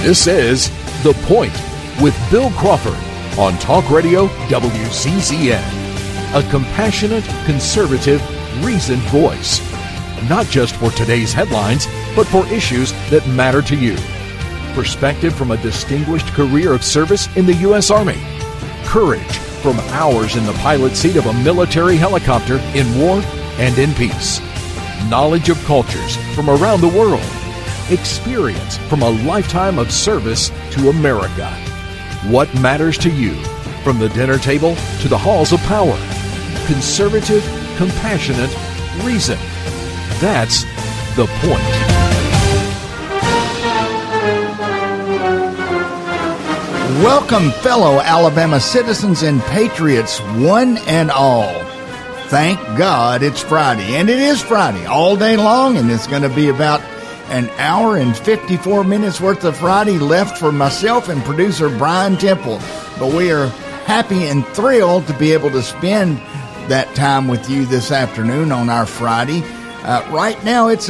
This is The Point with Bill Crawford on Talk Radio WCCN. A compassionate, conservative, reasoned voice. Not just for today's headlines, but for issues that matter to you. Perspective from a distinguished career of service in the U.S. Army. Courage from hours in the pilot seat of a military helicopter in war and in peace. Knowledge of cultures from around the world. Experience from a lifetime of service to America. What matters to you, from the dinner table to the halls of power. Conservative, compassionate, reason. That's The Point. Welcome, fellow Alabama citizens and patriots, one and all. Thank God it's Friday, and it is Friday all day long, and it's going to be about an hour and 54 minutes worth of Friday left for myself and producer Brian Temple. But we are happy and thrilled to be able to spend that time with you this afternoon on our Friday. Right now, it's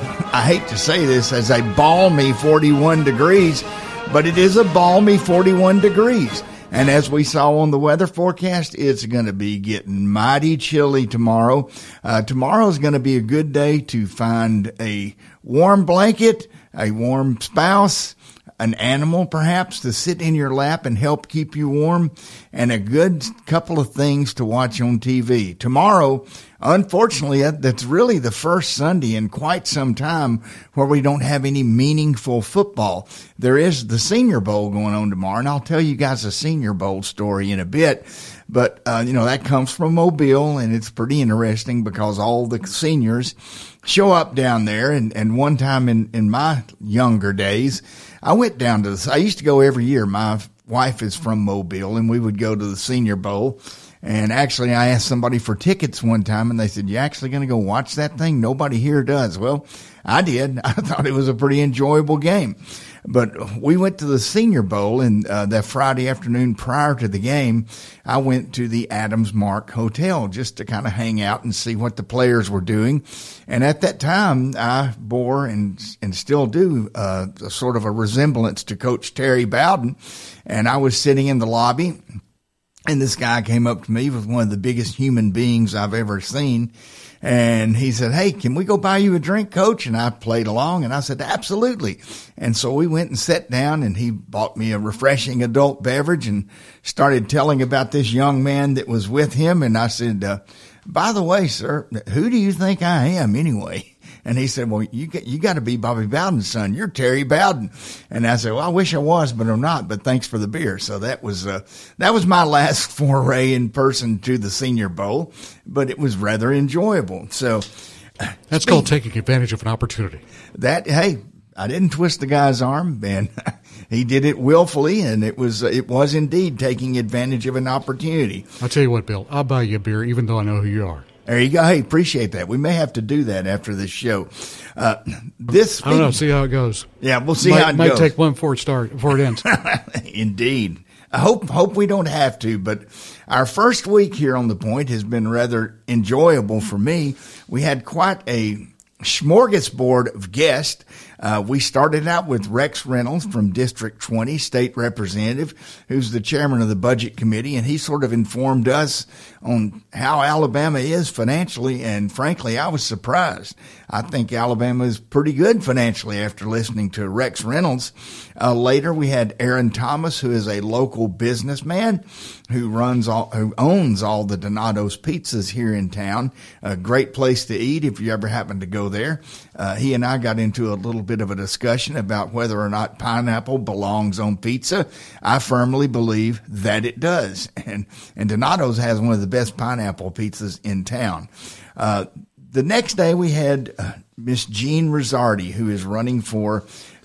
I hate to say this, as a balmy 41 degrees, but it is a balmy 41 degrees. And as we saw on the weather forecast, it's going to be getting mighty chilly tomorrow. Tomorrow is going to be a good day to find a warm blanket, a warm spouse, an animal perhaps to sit in your lap and help keep you warm, and a good couple of things to watch on TV. Tomorrow, unfortunately, that's really the first Sunday in quite some time where we don't have any meaningful football. There is the Senior Bowl going on tomorrow, and I'll tell you guys a Senior Bowl story in a bit. But, that comes from Mobile, and it's pretty interesting because all the seniors show up down there. And one time in my younger days, I went down to I used to go every year. My wife is from Mobile, and we would go to the Senior Bowl. And actually, I asked somebody for tickets one time, and they said, "You actually going to go watch that thing? Nobody here does." Well, I did. I thought it was a pretty enjoyable game. But we went to the Senior Bowl, and that Friday afternoon prior to the game, I went to the Adams Mark Hotel just to kind of hang out and see what the players were doing. And at that time, I bore and still do sort of a resemblance to Coach Terry Bowden. And I was sitting in the lobby, and this guy came up to me. He was one of the biggest human beings I've ever seen. And he said, "Hey, can we go buy you a drink, Coach?" And I played along, and I said, "Absolutely." And so we went and sat down, and he bought me a refreshing adult beverage and started telling about this young man that was with him. And I said, "By the way, sir, who do you think I am anyway?" And he said, "Well, you got to be Bobby Bowden's son. You're Terry Bowden." And I said, "Well, I wish I was, but I'm not. But thanks for the beer." So that was my last foray in person to the Senior Bowl, but it was rather enjoyable. So that's called taking advantage of an opportunity. Hey, I didn't twist the guy's arm, and he did it willfully, and it was indeed taking advantage of an opportunity. I'll tell you what, Bill, I'll buy you a beer, even though I know who you are. There you go. Hey, appreciate that. We may have to do that after this show. I don't know. See how it goes. Yeah, we'll see how it goes. Might take one before it ends. Indeed. I hope we don't have to, but our first week here on The Point has been rather enjoyable for me. We had quite a smorgasbord of guests. We started out with Rex Reynolds from District 20, state representative, who's the chairman of the budget committee, and he sort of informed us on how Alabama is financially, and frankly, I was surprised. I think Alabama is pretty good financially after listening to Rex Reynolds. Later, we had Aaron Thomas, who is a local businessman who owns all the Donato's Pizzas here in town. A great place to eat if you ever happen to go there. He and I got into a little bit of a discussion about whether or not pineapple belongs on pizza. I firmly believe that it does. And Donato's has one of the best pineapple pizzas in town. The next day we had Miss Jean Rosardi, who is running for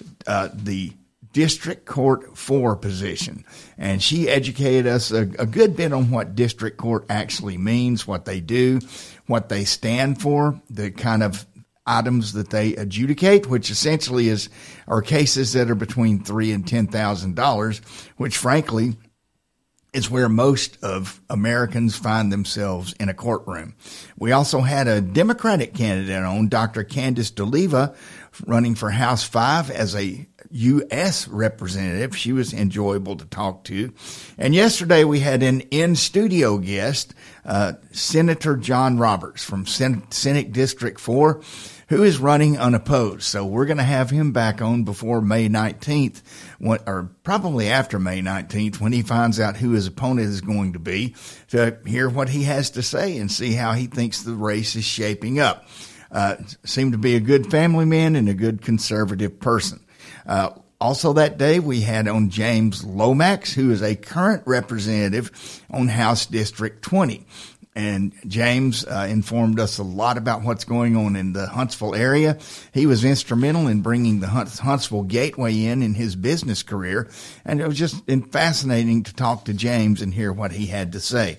the District Court 4 position. And she educated us a good bit on what District Court actually means, what they do, what they stand for, the kind of items that they adjudicate, which essentially are cases that are between $3,000 and $10,000, which frankly is where most of Americans find themselves in a courtroom. We also had a Democratic candidate on, Dr. Candice DeLeva, running for House 5 as a U.S. representative. She was enjoyable to talk to. And yesterday we had an in-studio guest, Senator John Roberts from Senate District 4, who is running unopposed. So we're going to have him back on before May 19th, or probably after May 19th, when he finds out who his opponent is going to be, to hear what he has to say and see how he thinks the race is shaping up. Seemed to be a good family man and a good conservative person. Also that day, we had on James Lomax, who is a current representative on House District 20. And James informed us a lot about what's going on in the Huntsville area. He was instrumental in bringing the Huntsville Gateway in his business career. And it was just fascinating to talk to James and hear what he had to say.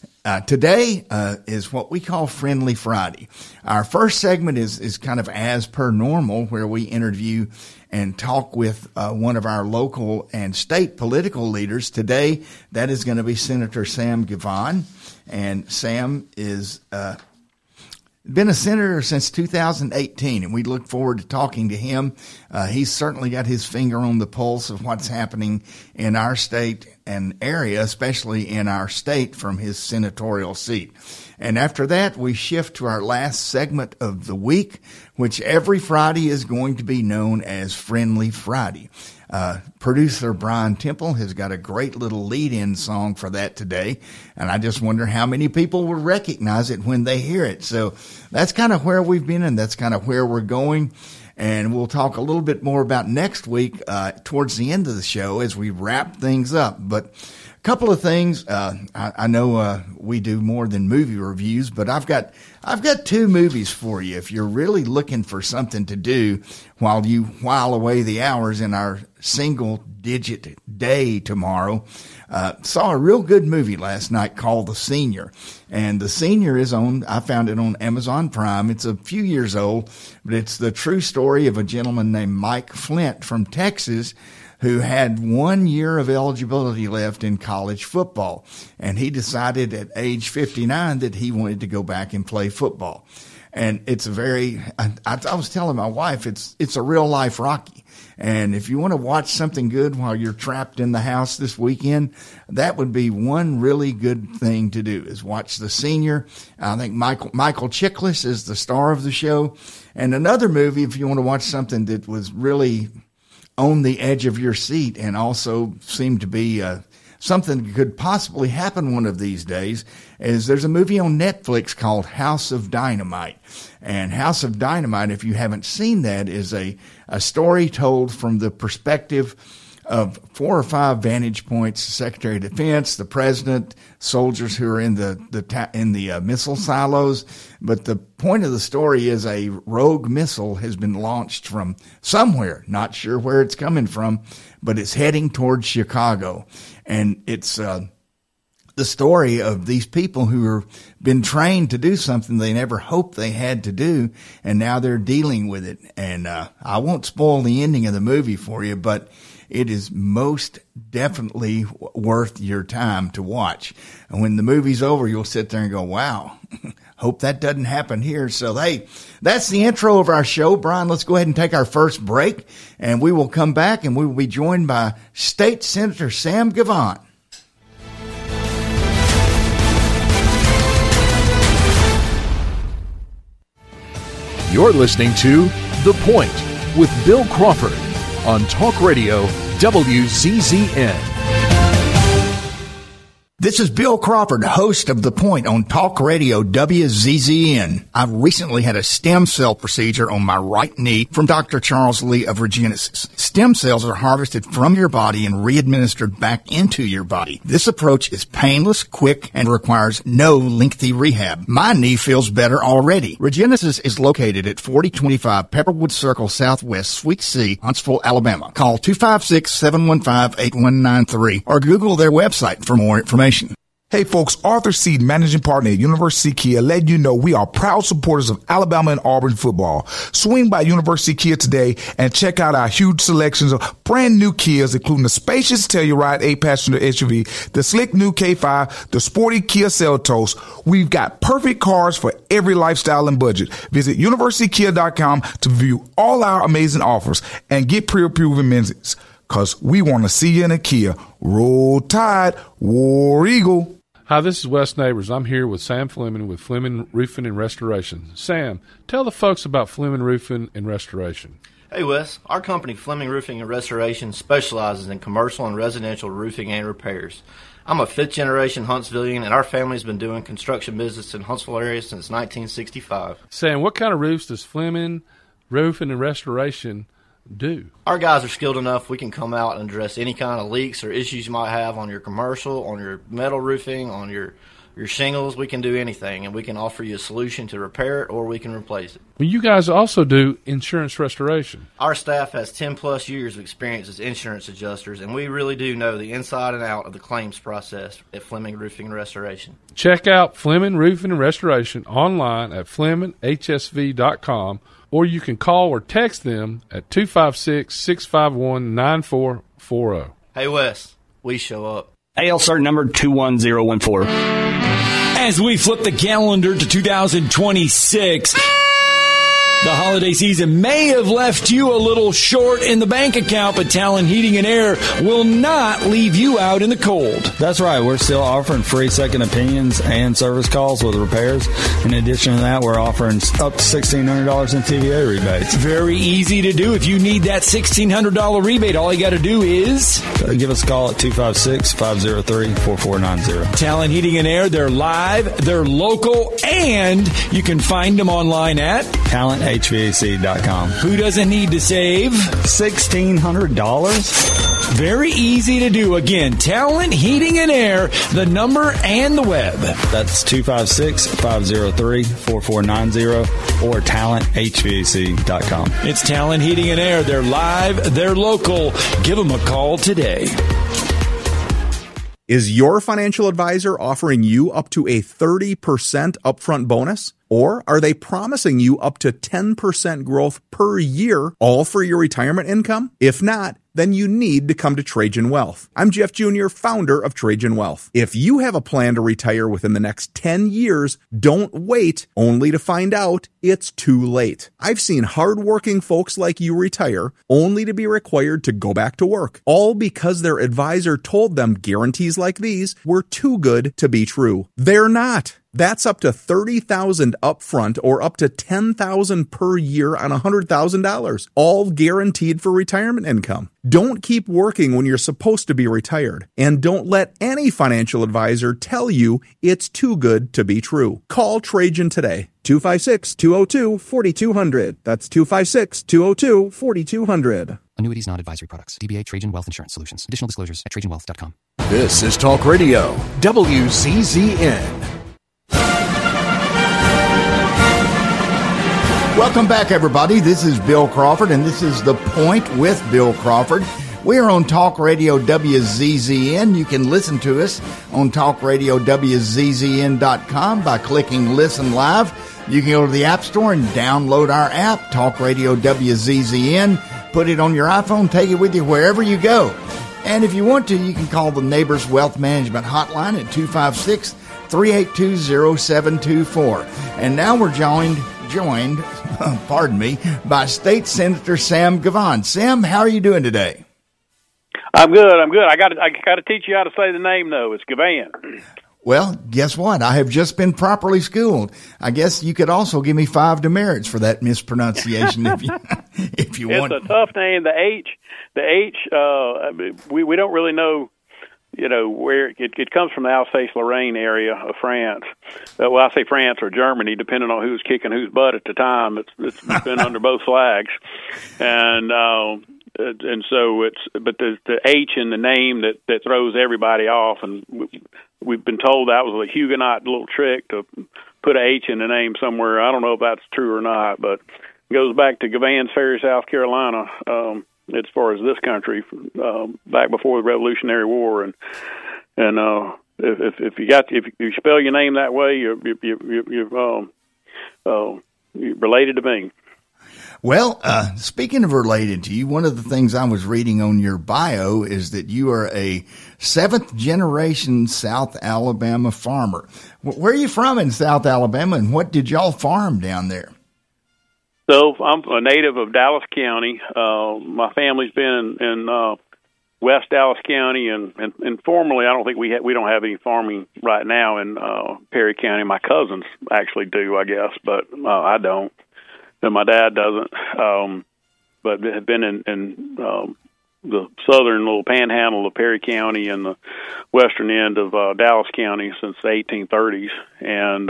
Today is what we call Friendly Friday. Our first segment is kind of as per normal, where we interview and talk with one of our local and state political leaders. Today, that is going to be Senator Sam Givhan. And Sam is been a senator since 2018, and we look forward to talking to him. He's certainly got his finger on the pulse of what's happening in our state and area, especially in our state, from his senatorial seat. And after that, we shift to our last segment of the week, which every Friday is going to be known as Friendly Friday. Producer Brian Temple has got a great little lead-in song for that today, and I just wonder how many people will recognize it when they hear it. So that's kind of where we've been, and that's kind of where we're going. And we'll talk a little bit more about next week towards the end of the show as we wrap things up. But a couple of things. I know we do more than movie reviews, but I've got two movies for you if you're really looking for something to do while you while away the hours in our single-digit day tomorrow. Saw a real good movie last night called The Senior. And The Senior is I found it on Amazon Prime. It's a few years old, but it's the true story of a gentleman named Mike Flint from Texas who had 1 year of eligibility left in college football. And he decided at age 59 that he wanted to go back and play football. And it's I was telling my wife, it's a real life Rocky. And if you want to watch something good while you're trapped in the house this weekend, that would be one really good thing to do, is watch The Senior. I think Michael Chiklis is the star of the show. And another movie, if you want to watch something that was really on the edge of your seat and also seemed to be something that could possibly happen one of these days, is there's a movie on Netflix called House of Dynamite. And House of Dynamite, if you haven't seen that, is a story told from the perspective of 4 or 5 vantage points: the Secretary of Defense, the President, soldiers who are in the missile silos. But the point of the story is a rogue missile has been launched from somewhere, not sure where it's coming from, but it's heading towards Chicago. And it's the story of these people who have been trained to do something they never hoped they had to do, and now they're dealing with it. And I won't spoil the ending of the movie for you, but it is most definitely worth your time to watch. And when the movie's over, you'll sit there and go, wow, hope that doesn't happen here. So, hey, that's the intro of our show. Brian, let's go ahead and take our first break, and we will come back, and we will be joined by State Senator Sam Givhan. You're listening to The Point with Bill Crawford on Talk Radio WZZN. This is Bill Crawford, host of The Point on Talk Radio WZZN. I've recently had a stem cell procedure on my right knee from Dr. Charles Lee of Regenesis. Stem cells are harvested from your body and re-administered back into your body. This approach is painless, quick, and requires no lengthy rehab. My knee feels better already. Regenesis is located at 4025 Pepperwood Circle Southwest, Suite C, Huntsville, Alabama. Call 256-715-8193 or Google their website for more information. Hey folks, Arthur Seed, managing partner at University Kia, letting you know we are proud supporters of Alabama and Auburn football. Swing by University Kia today and check out our huge selections of brand new Kias, including the spacious Telluride 8-passenger SUV, the slick new K5, the sporty Kia Seltos. We've got perfect cars for every lifestyle and budget. Visit universitykia.com to view all our amazing offers and get pre-approved amenities. Cause we want to see you in a Kia. Roll Tide, War Eagle. Hi, this is Wes Neighbors. I'm here with Sam Fleming with Fleming Roofing and Restoration. Sam, tell the folks about Fleming Roofing and Restoration. Hey, Wes. Our company, Fleming Roofing and Restoration, specializes in commercial and residential roofing and repairs. I'm a fifth-generation Huntsvillian, and our family's been doing construction business in Huntsville area since 1965. Sam, what kind of roofs does Fleming Roofing and Restoration do? Our guys are skilled enough. We can come out and address any kind of leaks or issues you might have on your commercial, on your metal roofing, on your shingles. We can do anything, and we can offer you a solution to repair it, or we can replace it. Well, you guys also do insurance restoration. Our staff has 10-plus years of experience as insurance adjusters, and we really do know the inside and out of the claims process at Fleming Roofing and Restoration. Check out Fleming Roofing and Restoration online at FlemingHSV.com, or you can call or text them at 256-651-9440. Hey, Wes, we show up. AL cert number 21014. As we flip the calendar to 2026, the holiday season may have left you a little short in the bank account, but Talon Heating and Air will not leave you out in the cold. That's right. We're still offering free second opinions and service calls with repairs. In addition to that, we're offering up to $1,600 in TVA rebates. Very easy to do. If you need that $1,600 rebate, all you got to do is give us a call at 256-503-4490. Talon Heating and Air, they're live, they're local, and you can find them online at TalentHVAC.com. Who doesn't need to save $1,600? Very easy to do. Again, Talent Heating and Air, the number and the web. That's 256-503-4490 or TalentHVAC.com. It's Talent Heating and Air. They're live, they're local. Give them a call today. Is your financial advisor offering you up to a 30% upfront bonus? Or are they promising you up to 10% growth per year, all for your retirement income? If not, then you need to come to Trajan Wealth. I'm Jeff Jr., founder of Trajan Wealth. If you have a plan to retire within the next 10 years, don't wait only to find out it's too late. I've seen hardworking folks like you retire only to be required to go back to work, all because their advisor told them guarantees like these were too good to be true. They're not. That's up to $30,000 upfront or up to $10,000 per year on $100,000, all guaranteed for retirement income. Don't keep working when you're supposed to be retired, and don't let any financial advisor tell you it's too good to be true. Call Trajan today. 256-202-4200. That's 256-202-4200. Annuities, not advisory products. DBA Trajan Wealth Insurance Solutions. Additional disclosures at TrajanWealth.com. This is Talk Radio, WCZN. Welcome back, everybody. This is Bill Crawford, and this is The Point with Bill Crawford. We are on Talk Radio WZZN. You can listen to us on TalkRadioWZZN.com by clicking Listen Live. You can go to the App Store and download our app, Talk Radio WZZN. Put it on your iPhone, take it with you wherever you go. And if you want to, you can call the Neighbors Wealth Management Hotline at 256-382-0724. And now we're joined, by State Senator Sam Gavon. Sam, how are you doing today? I'm good. I got to teach you how to say the name, though. It's Gavon. Well, guess what? I have just been properly schooled. I guess you could also give me 5 demerits for that mispronunciation if you want. It's a tough name. The H. We don't really know. You know, where it comes from the Alsace-Lorraine area of France. Well, I say France or Germany, depending on who's kicking whose butt at the time. It's been under both flags, and so but the H in the name that throws everybody off, and we've been told that was a Huguenot little trick to put a H in the name somewhere. I don't know if that's true or not, but it goes back to Gavans Ferry, South Carolina. As far as this country, back before the Revolutionary War, and if you spell your name that way, you're related to me. Well, speaking of related to you, one of the things I was reading on your bio is that you are a 7th-generation South Alabama farmer. Where are you from in South Alabama, and what did y'all farm down there? So I'm a native of Dallas County. My family's been in West Dallas County, and formerly I don't think we don't have any farming right now in Perry County. My cousins actually do, I guess, but I don't. And my dad doesn't, but have been in the southern little panhandle of Perry County and the western end of Dallas County since the 1830s. And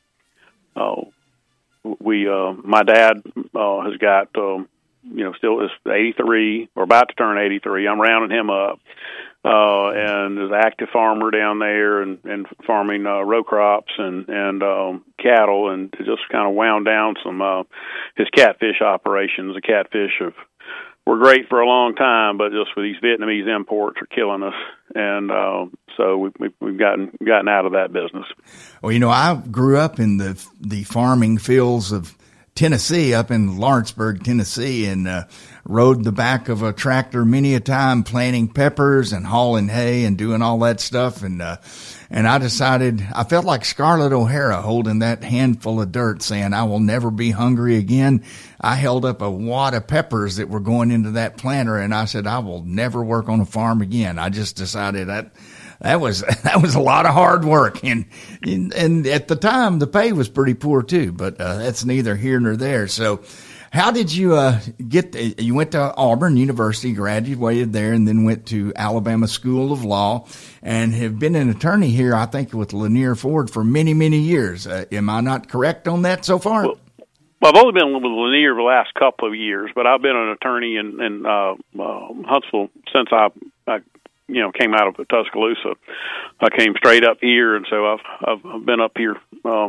my dad has got, still is 83 or about to turn 83. I'm rounding him up. And is an active farmer down there and farming row crops and cattle, and just kind of wound down some his catfish operations. The catfish were great for a long time, but just with these Vietnamese imports are killing us, and so we've gotten out of that business. Well, I grew up in the farming fields of Tennessee, up in Lawrenceburg, Tennessee, and rode the back of a tractor many a time planting peppers and hauling hay and doing all that stuff. And I decided, I felt like Scarlett O'Hara holding that handful of dirt saying, I will never be hungry again. I held up a wad of peppers that were going into that planter, and I said, I will never work on a farm again. I just decided that was a lot of hard work, and at the time the pay was pretty poor too. But that's neither here nor there. So, how did you you went to Auburn University, graduated there, and then went to Alabama School of Law, and have been an attorney here, I think, with Lanier Ford for many, many years. Am I not correct on that so far? Well, I've only been with Lanier the last couple of years, but I've been an attorney in Huntsville since I came out of Tuscaloosa. I came straight up here, and so I've been up here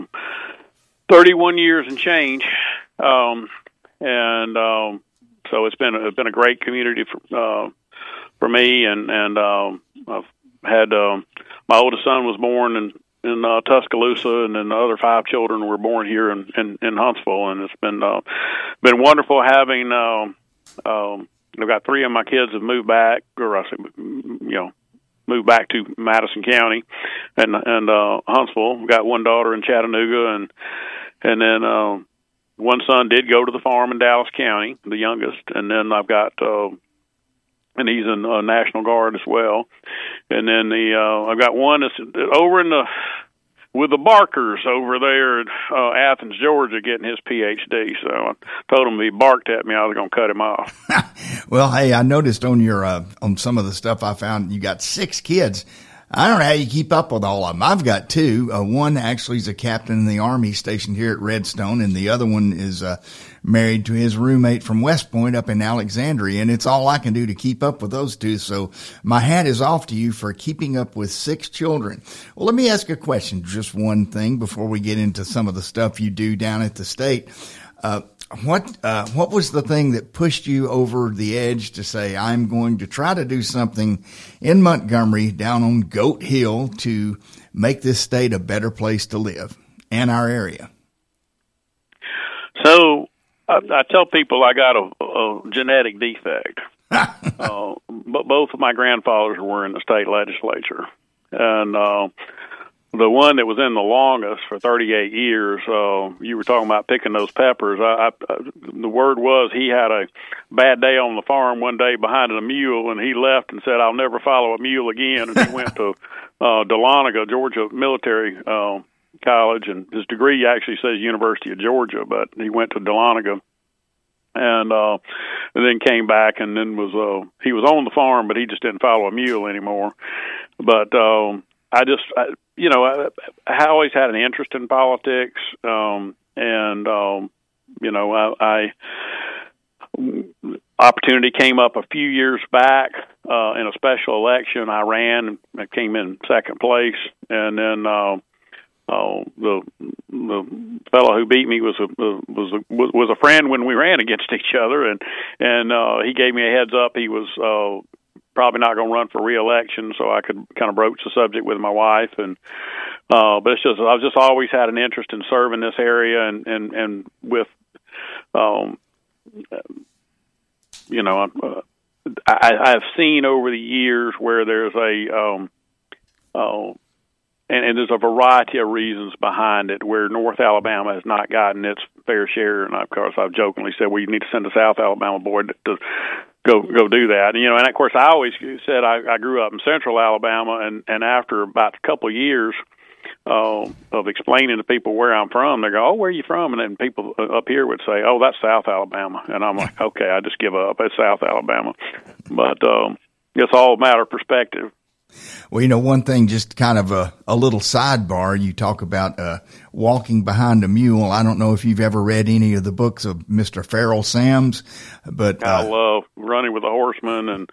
31 years and change, so it's been a great community for me, and I've had my oldest son was born in Tuscaloosa, and then the other 5 children were born here in Huntsville, and it's been wonderful having. I've got 3 of my kids have moved back, moved back to Madison County and Huntsville. We've got 1 daughter in Chattanooga, and then one son did go to the farm in Dallas County, the youngest, and then I've got and he's in National Guard as well. And then I've got one that's over with the Barkers over there at Athens, Georgia, getting his PhD. So I told him if he barked at me, I was going to cut him off. Well, hey, I noticed on your on some of the stuff I found, you got 6 kids. I don't know how you keep up with all of them. I've got 2. One actually is a captain in the Army stationed here at Redstone, and the other one is married to his roommate from West Point up in Alexandria, and it's all I can do to keep up with those 2. So my hat is off to you for keeping up with 6 children. Well, let me ask a question, just one thing before we get into some of the stuff you do down at the state. What was the thing that pushed you over the edge to say, I'm going to try to do something in Montgomery down on Goat Hill to make this state a better place to live and our area? So I tell people I got a genetic defect. But both of my grandfathers were in the state legislature. And the one that was in the longest for 38 years, you were talking about picking those peppers. The word was he had a bad day on the farm one day behind a mule, and he left and said, I'll never follow a mule again. And he went to Dahlonega, Georgia Military College, and his degree actually says University of Georgia, but he went to Dahlonega. And then came back, and then he was on the farm, but he just didn't follow a mule anymore. But I always had an interest in politics, opportunity came up a few years back in a special election. I ran and I came in second place, and then the fellow who beat me was a friend when we ran against each other, and he gave me a heads up. He was probably not going to run for re-election, so I could kind of broach the subject with my wife. And but it's just I've just always had an interest in serving this area, and with I've seen over the years where there's and there's a variety of reasons behind it where North Alabama has not gotten its fair share. And of course, I've jokingly said we need to send a South Alabama board to go do that. And of course, I always said I grew up in Central Alabama, and after about a couple of years of explaining to people where I'm from, they go, "Oh, where are you from?" And then people up here would say, "Oh, that's South Alabama," and I'm like, "Okay, I just give up. It's South Alabama." But it's all a matter of perspective. Well, one thing, just kind of a little sidebar, you talk about walking behind a mule. I don't know if you've ever read any of the books of Mr. Farrell Sams, but I love Running with a Horseman, and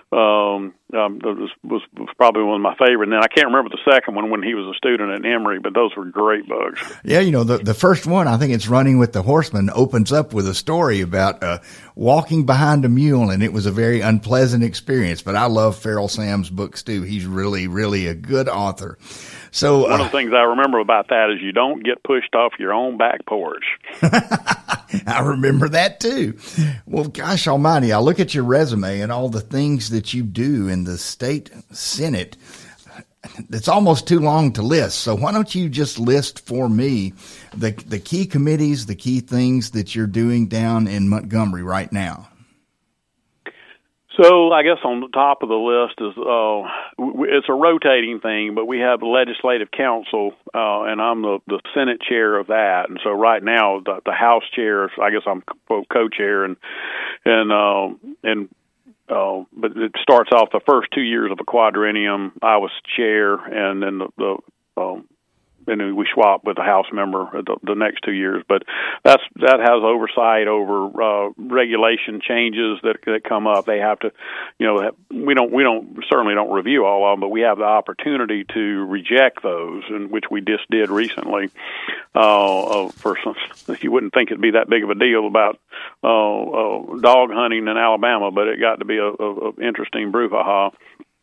was probably one of my favorite. And then I can't remember the second one when he was a student at Emory, but those were great books. Yeah, the first one, I think it's Running with the Horseman, opens up with a story about walking behind a mule, and it was a very unpleasant experience. But I love Farrell Sams' books too. He's really, really a good author. So one of the things I remember about that is you don't get pushed off your own back porch. I remember that too. Well, gosh almighty, I look at your resume and all the things that you do in the state Senate. It's almost too long to list. So why don't you just list for me the key committees, the key things that you're doing down in Montgomery right now? So I guess on the top of the list is it's a rotating thing, but we have the Legislative Council, and I'm the Senate chair of that. And so right now the House chair, I guess I'm co-chair, but it starts off the first 2 years of a quadrennium. I was chair, and then and we swap with a House member the next 2 years. But that has oversight over regulation changes that come up. They have to, we certainly don't review all of them, but we have the opportunity to reject those, and which we just did recently. You wouldn't think it'd be that big of a deal about dog hunting in Alabama, but it got to be a interesting brouhaha.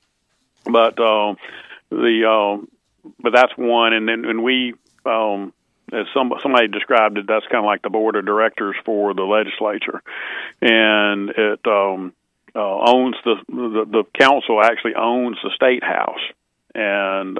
But that's one, and then we, as somebody described it, that's kind of like the board of directors for the legislature, and it owns the council actually owns the state house, and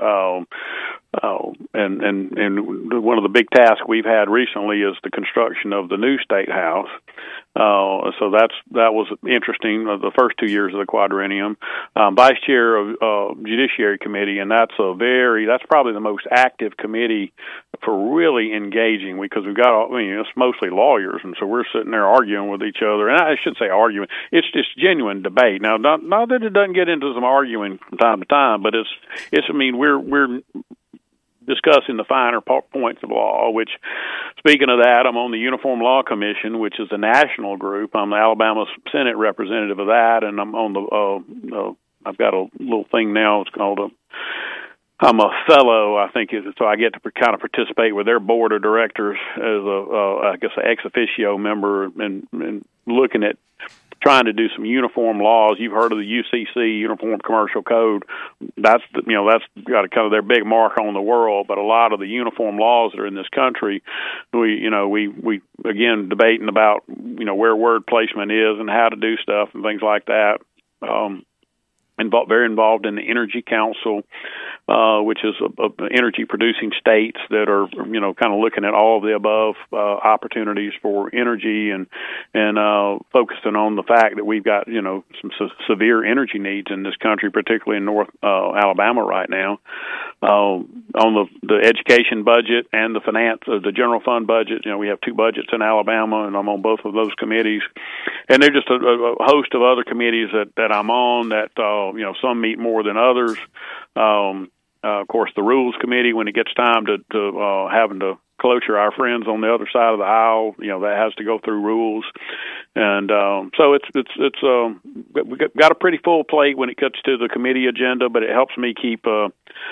one of the big tasks we've had recently is the construction of the new state house. So that was interesting. The first 2 years of the quadrennium, vice chair of Judiciary Committee, and that's probably the most active committee for really engaging, because we've got it's mostly lawyers, and so we're sitting there arguing with each other. And I shouldn't say arguing; it's just genuine debate. Now, not that it doesn't get into some arguing from time to time, but we're discussing the finer points of law, which, speaking of that, I'm on the Uniform Law Commission, which is a national group. I'm the Alabama Senate representative of that, and I'm on I've got a little thing now. It's called I'm a fellow, I think, so I get to kind of participate with their board of directors as an ex officio member, and looking at trying to do some uniform laws. You've heard of the UCC, Uniform Commercial Code. That's got kind of their big mark on the world. But a lot of the uniform laws that are in this country, we again debating about where word placement is and how to do stuff and things like that. Very involved in the Energy Council, which is energy producing states that are kind of looking at all of the above opportunities for energy, and focusing on the fact that we've got some severe energy needs in this country, particularly in North Alabama right now. On the education budget and the the general fund budget, we have two budgets in Alabama, and I'm on both of those committees. And there's just a host of other committees that I'm on that some meet more than others. Of course, the Rules Committee, when it gets time to having to cloture our friends on the other side of the aisle, that has to go through rules. And so it's we got a pretty full plate when it gets to the committee agenda, but it helps me keep up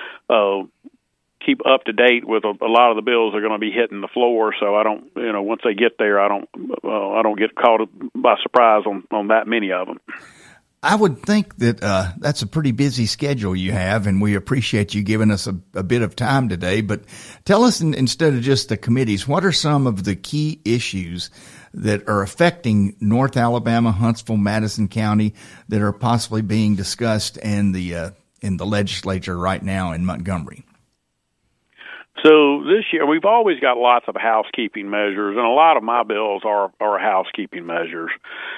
to date with a lot of the bills that are going to be hitting the floor. So I don't, once they get there, I don't get caught by surprise on that many of them. I would think that that's a pretty busy schedule you have, and we appreciate you giving us a bit of time today. But tell us, instead of just the committees, what are some of the key issues that are affecting North Alabama, Huntsville, Madison County that are possibly being discussed in the legislature right now in Montgomery? So this year, we've always got lots of housekeeping measures, and a lot of my bills are housekeeping measures.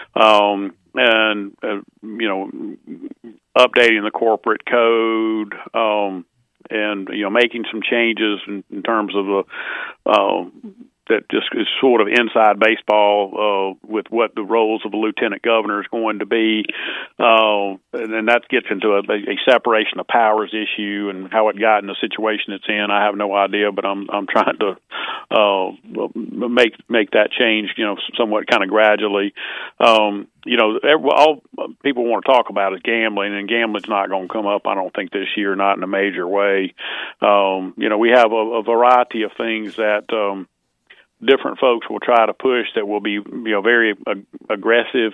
Updating the corporate code, and making some changes in terms of the that just is sort of inside baseball with what the roles of the lieutenant governor is going to be, and then that gets into a separation of powers issue and how it got in the situation it's in. I have no idea, but I'm trying to make that change, somewhat kind of gradually. All people want to talk about is gambling, and gambling's not going to come up, I don't think, this year, not in a major way. We have a variety of things that different folks will try to push that will be, very aggressive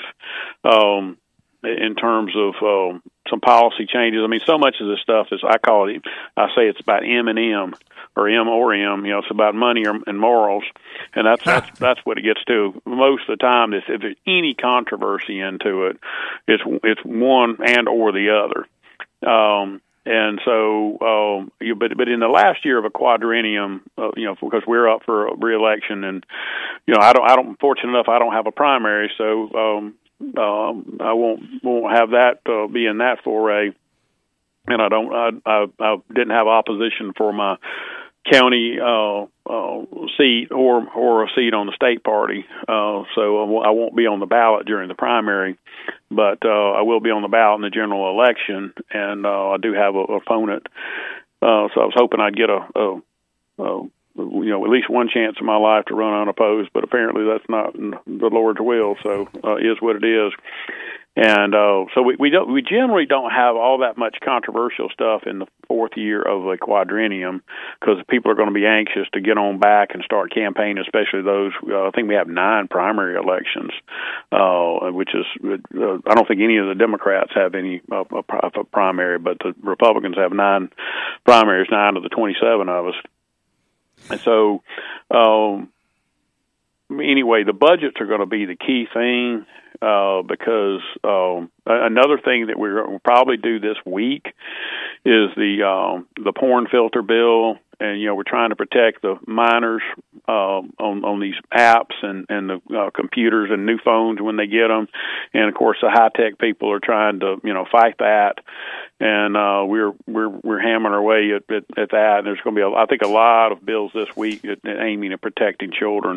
in terms of some policy changes. I mean, so much of this stuff is, I say it's about M&M or M. It's about money and morals, and that's what it gets to. Most of the time, if there's any controversy into it, it's one and or the other. And so, but in the last year of a quadrennium, because we're up for a re-election, and I'm fortunate enough I don't have a primary, so I won't have that be in that foray, and I didn't have opposition for my county seat or a seat on the state party, so I won't be on the ballot during the primary, but I will be on the ballot in the general election, and I do have an opponent, so I was hoping I'd get at least one chance in my life to run unopposed, but apparently that's not the Lord's will, so it is what it is. And so we generally don't have all that much controversial stuff in the fourth year of a quadrennium, because people are going to be anxious to get on back and start campaigning, especially those. I think we have 9 primary elections, which is I don't think any of the Democrats have any a primary, but the Republicans have 9 primaries, 9 of the 27 of us. And so anyway, the budgets are going to be the key thing. Because another thing that we'll probably do this week is the porn filter bill, and we're trying to protect the minors on these apps and the computers and new phones when they get them, and of course the high tech people are trying to fight that, and we're hammering our way at that. And there's going to be I think a lot of bills this week aiming at protecting children.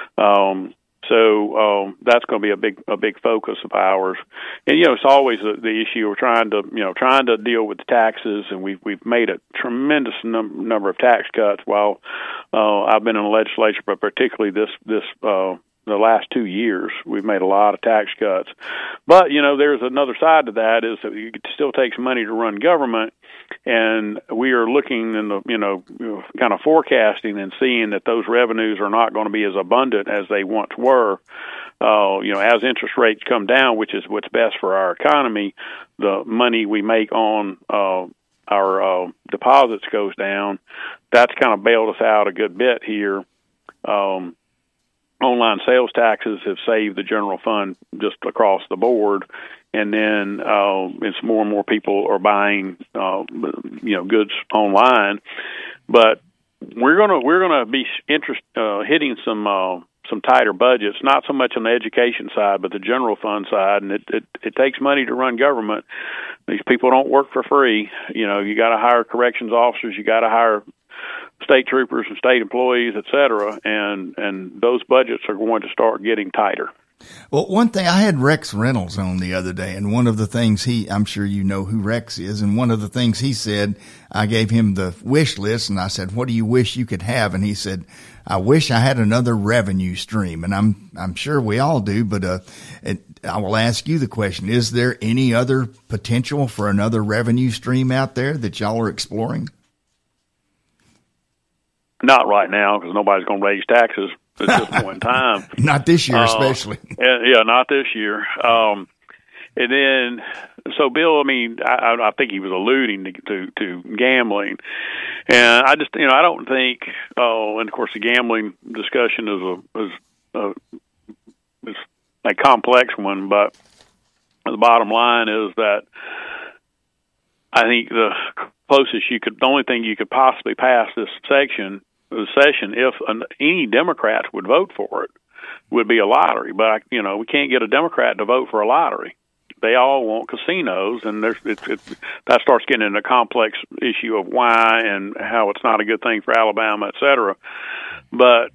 So that's going to be a big focus of ours, and it's always the issue. We're trying to deal with the taxes, and we've made a tremendous number of tax cuts while I've been in the legislature, but particularly this the last 2 years we've made a lot of tax cuts. But there's another side to that, is that it still takes money to run government. And we are looking and kind of forecasting and seeing that those revenues are not going to be as abundant as they once were. As interest rates come down, which is what's best for our economy, the money we make on our deposits goes down. That's kind of bailed us out a good bit here. Online sales taxes have saved the general fund just across the board. And then it's more and more people are buying goods online, but we're gonna be hitting some tighter budgets, not so much on the education side, but the general fund side. And it takes money to run government. These people don't work for free. You got to hire corrections officers, you got to hire state troopers and state employees, et cetera, and those budgets are going to start getting tighter. Well, one thing, I had Rex Reynolds on the other day, and one of the things I'm sure you know who Rex is, and one of the things he said, I gave him the wish list, and I said, what do you wish you could have? And he said, I wish I had another revenue stream. And I'm sure we all do, but I will ask you the question, is there any other potential for another revenue stream out there that y'all are exploring? Not right now, because nobody's going to raise taxes at this point in time. Not this year, especially. Yeah, not this year. And then, so Bill, I mean, I think he was alluding to gambling, and I just, I don't think. And of course, the gambling discussion is a complex one, but the bottom line is that I think the only thing you could possibly pass this session, if any Democrats would vote for it, would be a lottery. But we can't get a Democrat to vote for a lottery. They all want casinos, and that starts getting into a complex issue of why and how it's not a good thing for Alabama, et cetera. But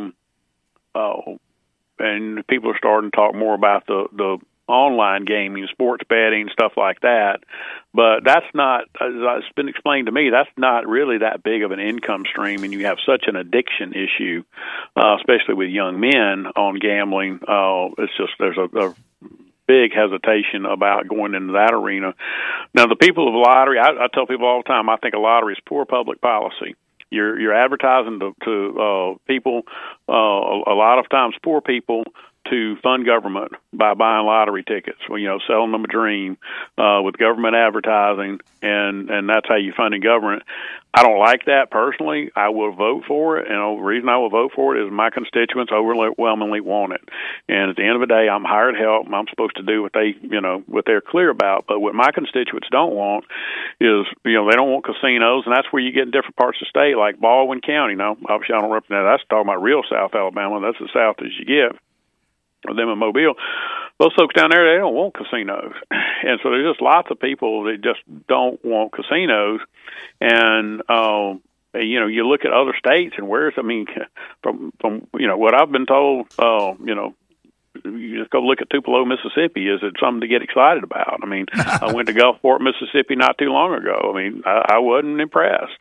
and people are starting to talk more about the online gaming, sports betting, stuff like that. But that's not, as it's been explained to me, that's not really that big of an income stream, and you have such an addiction issue, especially with young men on gambling. It's just there's a big hesitation about going into that arena. Now, the people of lottery, I tell people all the time, I think a lottery is poor public policy. You're advertising to people, a lot of times poor people, to fund government by buying lottery tickets, selling them a dream with government advertising, and that's how you fund government. I don't like that personally. I will vote for it, and the reason I will vote for it is my constituents overwhelmingly want it. And at the end of the day, I'm hired help. I'm supposed to do what what they're clear about. But what my constituents don't want is, they don't want casinos, and that's where you get in different parts of the state, like Baldwin County. Now, obviously, I don't represent that. That's talking about real South Alabama. That's as south as you get. Them in Mobile, those folks down there, they don't want casinos, and so there's just lots of people that just don't want casinos. And you look at other states, and from what I've been told, you just go look at Tupelo, Mississippi. Is it something to get excited about? I mean, I went to Gulfport, Mississippi not too long ago. I mean, I wasn't impressed.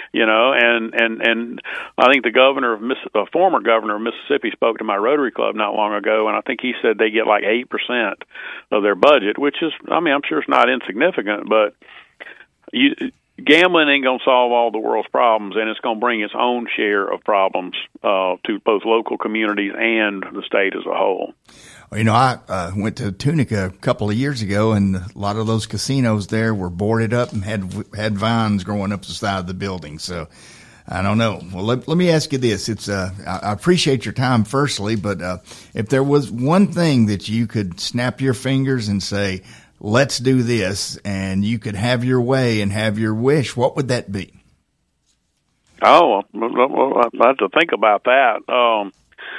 And I think the former governor of Mississippi spoke to my Rotary Club not long ago, and I think he said they get like 8% of their budget, which is, I'm sure it's not insignificant, but gambling ain't going to solve all the world's problems, and it's going to bring its own share of problems to both local communities and the state as a whole. I went to Tunica a couple of years ago, and a lot of those casinos there were boarded up and had vines growing up the side of the building. So I don't know. Well, let me ask you this. I appreciate your time, firstly, but if there was one thing that you could snap your fingers and say, let's do this, and you could have your way and have your wish, what would that be? Oh, well, I'd have to think about that.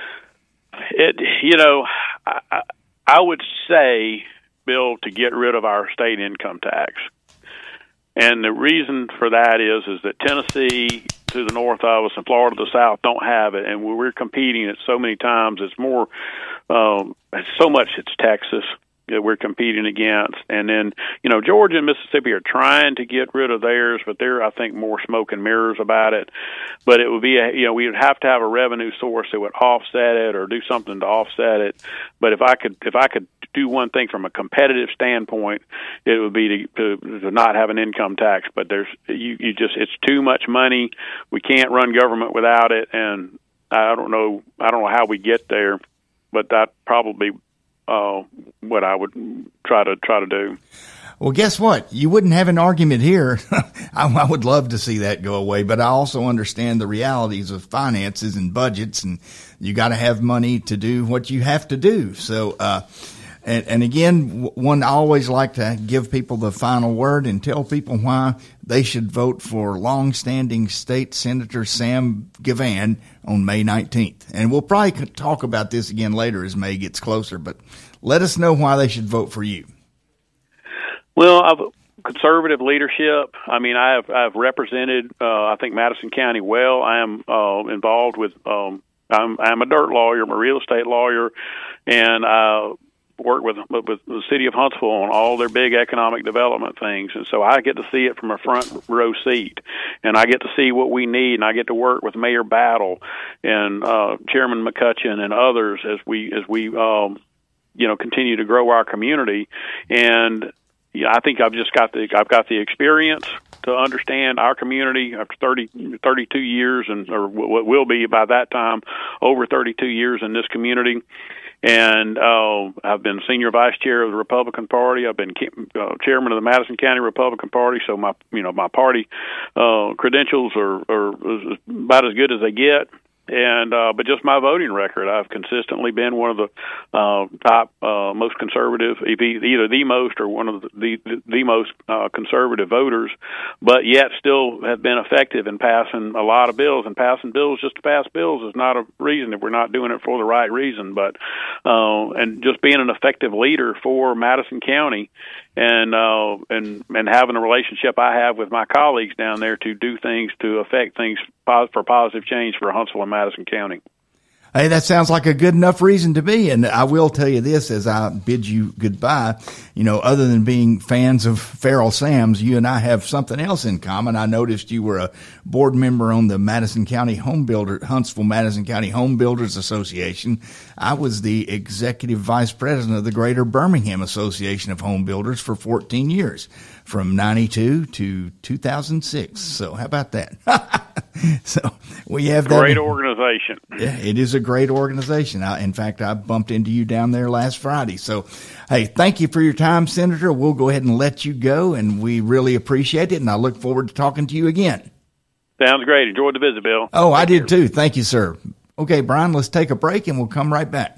I would say, Bill, to get rid of our state income tax. And the reason for that is that Tennessee to the north of us and Florida to the south don't have it, and we're competing it so many times. It's more, so much it's Texas that we're competing against. And then, Georgia and Mississippi are trying to get rid of theirs, but they're, I think, more smoke and mirrors about it. But it would be, we would have to have a revenue source that would offset it or do something to offset it. But if I could do one thing from a competitive standpoint, it would be to not have an income tax. But it's too much money. We can't run government without it. And I don't know how we get there, but that probably what I would try to do. Well, guess what? You wouldn't have an argument here. I would love to see that go away, but I also understand the realities of finances and budgets, and you got to have money to do what you have to do. So, and again, I always like to give people the final word and tell people why they should vote for longstanding State Senator Sam Givhan on May 19th. And we'll probably talk about this again later as May gets closer, but let us know why they should vote for you. Well, conservative leadership. I've represented, I think, Madison County well. I am involved with, I'm a dirt lawyer, I'm a real estate lawyer, and I work with the city of Huntsville on all their big economic development things. And so I get to see it from a front row seat, and I get to see what we need, and I get to work with Mayor Battle and Chairman McCutcheon and others as we continue to grow our community. And I think I've got the experience to understand our community after 32 years, or what will be by that time over 32 years in this community. And I've been senior vice chair of the Republican Party. I've been chairman of the Madison County Republican Party. So my party credentials are about as good as they get. And but just my voting record, I've consistently been one of the top most conservative, either the most or one of the most conservative voters, but yet still have been effective in passing a lot of bills. And passing bills just to pass bills is not a reason if we're not doing it for the right reason. But and just being an effective leader for Madison County, and having a relationship I have with my colleagues down there to do things to affect things for positive change for Huntsville and Madison County. Hey, that sounds like a good enough reason to be. And I will tell you this as I bid you goodbye, other than being fans of Feral Sam's, you and I have something else in common. I noticed you were a board member on the Huntsville Madison County Home Builders Association. I was the executive vice president of the Greater Birmingham Association of Home Builders for 14 years, from 92 to 2006. So how about that? So we have that. Great organization. Yeah, it is a great organization. In fact, I bumped into you down there last Friday. So, hey, thank you for your time, Senator. We'll go ahead and let you go, and we really appreciate it, and I look forward to talking to you again. Sounds great. Enjoyed the visit, Bill. Oh, I did too. Thank you, sir. Okay, Brian, let's take a break, and we'll come right back.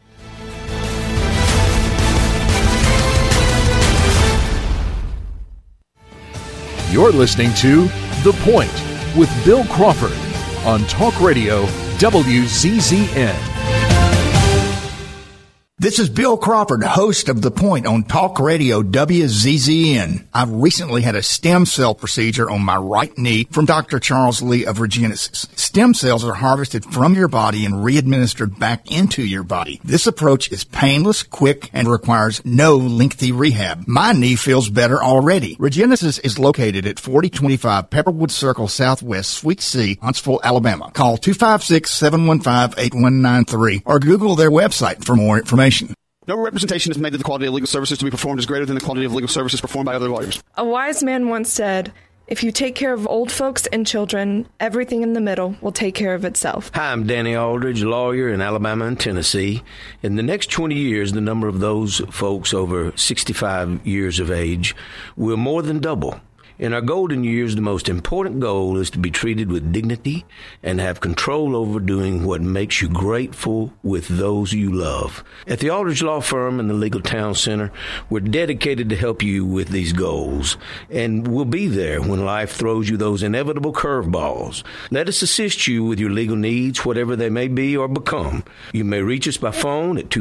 You're listening to The Point with Bill Crawford on Talk Radio WZZN. This is Bill Crawford, host of The Point on Talk Radio WZZN. I've recently had a stem cell procedure on my right knee from Dr. Charles Lee of Regenesis. Stem cells are harvested from your body and re-administered back into your body. This approach is painless, quick, and requires no lengthy rehab. My knee feels better already. Regenesis is located at 4025 Pepperwood Circle Southwest, Suite C, Huntsville, Alabama. Call 256-715-8193 or Google their website for more information. No representation is made that the quality of legal services to be performed is greater than the quality of legal services performed by other lawyers. A wise man once said, if you take care of old folks and children, everything in the middle will take care of itself. Hi, I'm Danny Aldridge, lawyer in Alabama and Tennessee. In the next 20 years, the number of those folks over 65 years of age will more than double. In our golden years, the most important goal is to be treated with dignity and have control over doing what makes you grateful with those you love. At the Aldridge Law Firm and the Legal Town Center, we're dedicated to help you with these goals, and we'll be there when life throws you those inevitable curveballs. Let us assist you with your legal needs, whatever they may be or become. You may reach us by phone at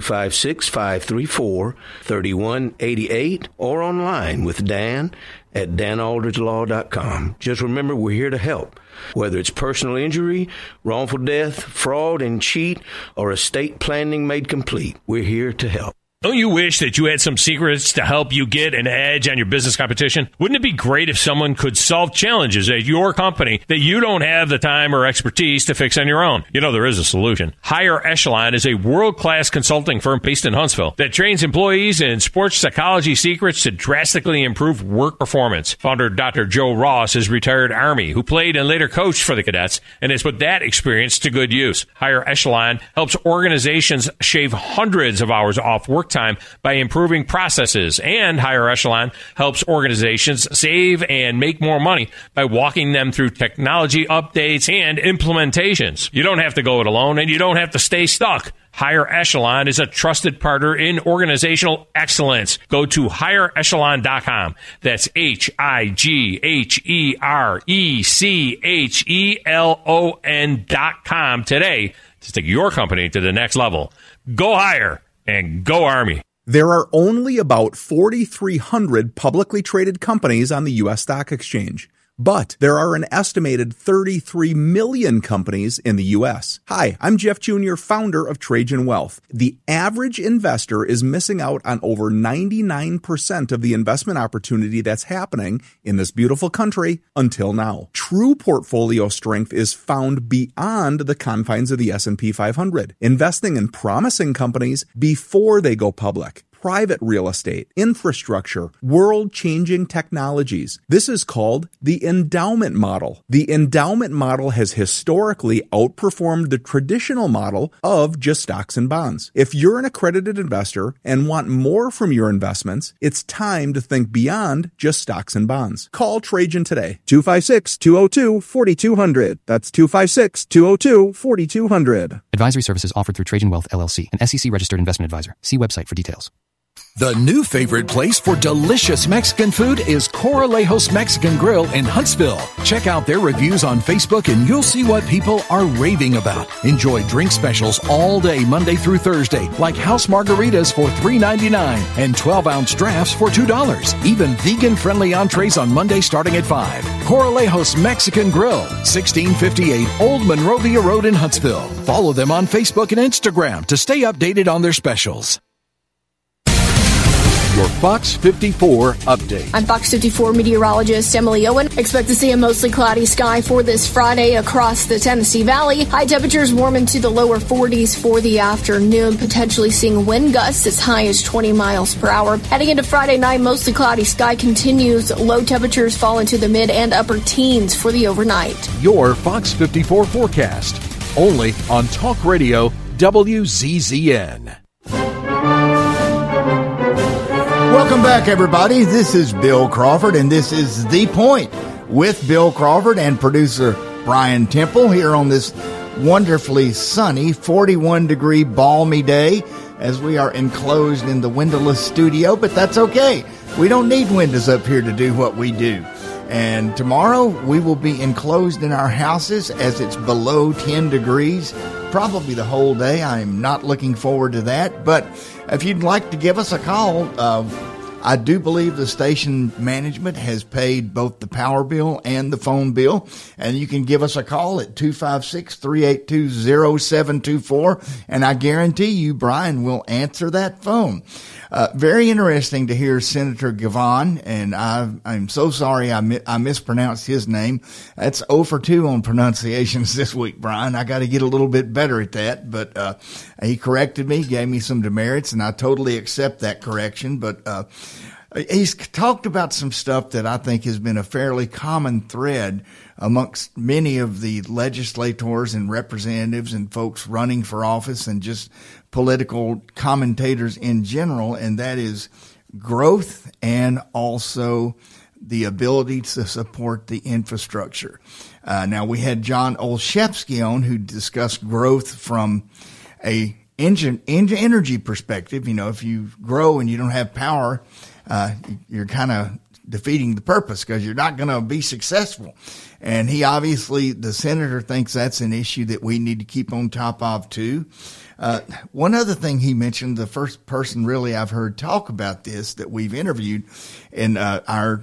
256-534-3188 or online with Dan at danaldridgelaw.com. Just remember, we're here to help. Whether it's personal injury, wrongful death, fraud and cheat, or estate planning made complete, we're here to help. Don't you wish that you had some secrets to help you get an edge on your business competition? Wouldn't it be great if someone could solve challenges at your company that you don't have the time or expertise to fix on your own? You know, there is a solution. Higher Echelon is a world-class consulting firm based in Huntsville that trains employees in sports psychology secrets to drastically improve work performance. Founder Dr. Joe Ross is retired Army who played and later coached for the cadets and has put that experience to good use. Higher Echelon helps organizations shave hundreds of hours off work time by improving processes, and Higher Echelon helps organizations save and make more money by walking them through technology updates and implementations. You don't have to go it alone, and you don't have to stay stuck. Higher Echelon is a trusted partner in organizational excellence. Go to higherechelon.com. That's HIGHERECHELON.com today to take your company to the next level. Go higher and go Army. There are only about 4,300 publicly traded companies on the U.S. Stock Exchange. But there are an estimated 33 million companies in the U.S. Hi, I'm Jeff Jr., founder of Trajan Wealth. The average investor is missing out on over 99% of the investment opportunity that's happening in this beautiful country until now. True portfolio strength is found beyond the confines of the S&P 500, investing in promising companies before they go public. private real estate, infrastructure, world-changing technologies. This is called the endowment model. The endowment model has historically outperformed the traditional model of just stocks and bonds. If you're an accredited investor and want more from your investments, it's time to think beyond just stocks and bonds. Call Trajan today. 256-202-4200. That's 256-202-4200. Advisory services offered through Trajan Wealth, LLC, an SEC-registered investment advisor. See website for details. The new favorite place for delicious Mexican food is Corralejos Mexican Grill in Huntsville. Check out their reviews on Facebook and you'll see what people are raving about. Enjoy drink specials all day, Monday through Thursday, like house margaritas for $3.99 and 12-ounce drafts for $2. Even vegan-friendly entrees on Monday starting at $5. Corralejos Mexican Grill, 1658 Old Monrovia Road in Huntsville. Follow them on Facebook and Instagram to stay updated on their specials. Your Fox 54 update. I'm Fox 54 meteorologist Emily Owen. Expect to see a mostly cloudy sky for this Friday across the Tennessee Valley. High temperatures warm into the lower 40s for the afternoon, potentially seeing wind gusts as high as 20 miles per hour. Heading into Friday night, mostly cloudy sky continues. Low temperatures fall into the mid and upper teens for the overnight. Your Fox 54 forecast, only on Talk Radio WZZN. Welcome back, everybody. This is Bill Crawford, and this is The Point with Bill Crawford and producer Brian Temple here on this wonderfully sunny 41-degree balmy day as we are enclosed in the windowless studio, but that's okay. We don't need windows up here to do what we do. And tomorrow we will be enclosed in our houses as it's below 10 degrees, probably the whole day. I'm not looking forward to that. But if you'd like to give us a call, I do believe the station management has paid both the power bill and the phone bill. And you can give us a call at 256-382-0724. And I guarantee you, Brian will answer that phone. Very interesting to hear Senator Gavin, and I'm so sorry I mispronounced his name. That's 0 for 2 on pronunciations this week, Brian. I got to get a little bit better at that, but he corrected me, gave me some demerits, and I totally accept that correction. But he's talked about some stuff that I think has been a fairly common thread amongst many of the legislators and representatives and folks running for office and just political commentators in general, and that is growth and also the ability to support the infrastructure. Now, we had John Olszewski on who discussed growth from a energy perspective. You know, if you grow and you don't have power, you're kind of defeating the purpose because you're not going to be successful. And he obviously, the senator, thinks that's an issue that we need to keep on top of too. One other thing he mentioned, the first person really I've heard talk about this that we've interviewed, and our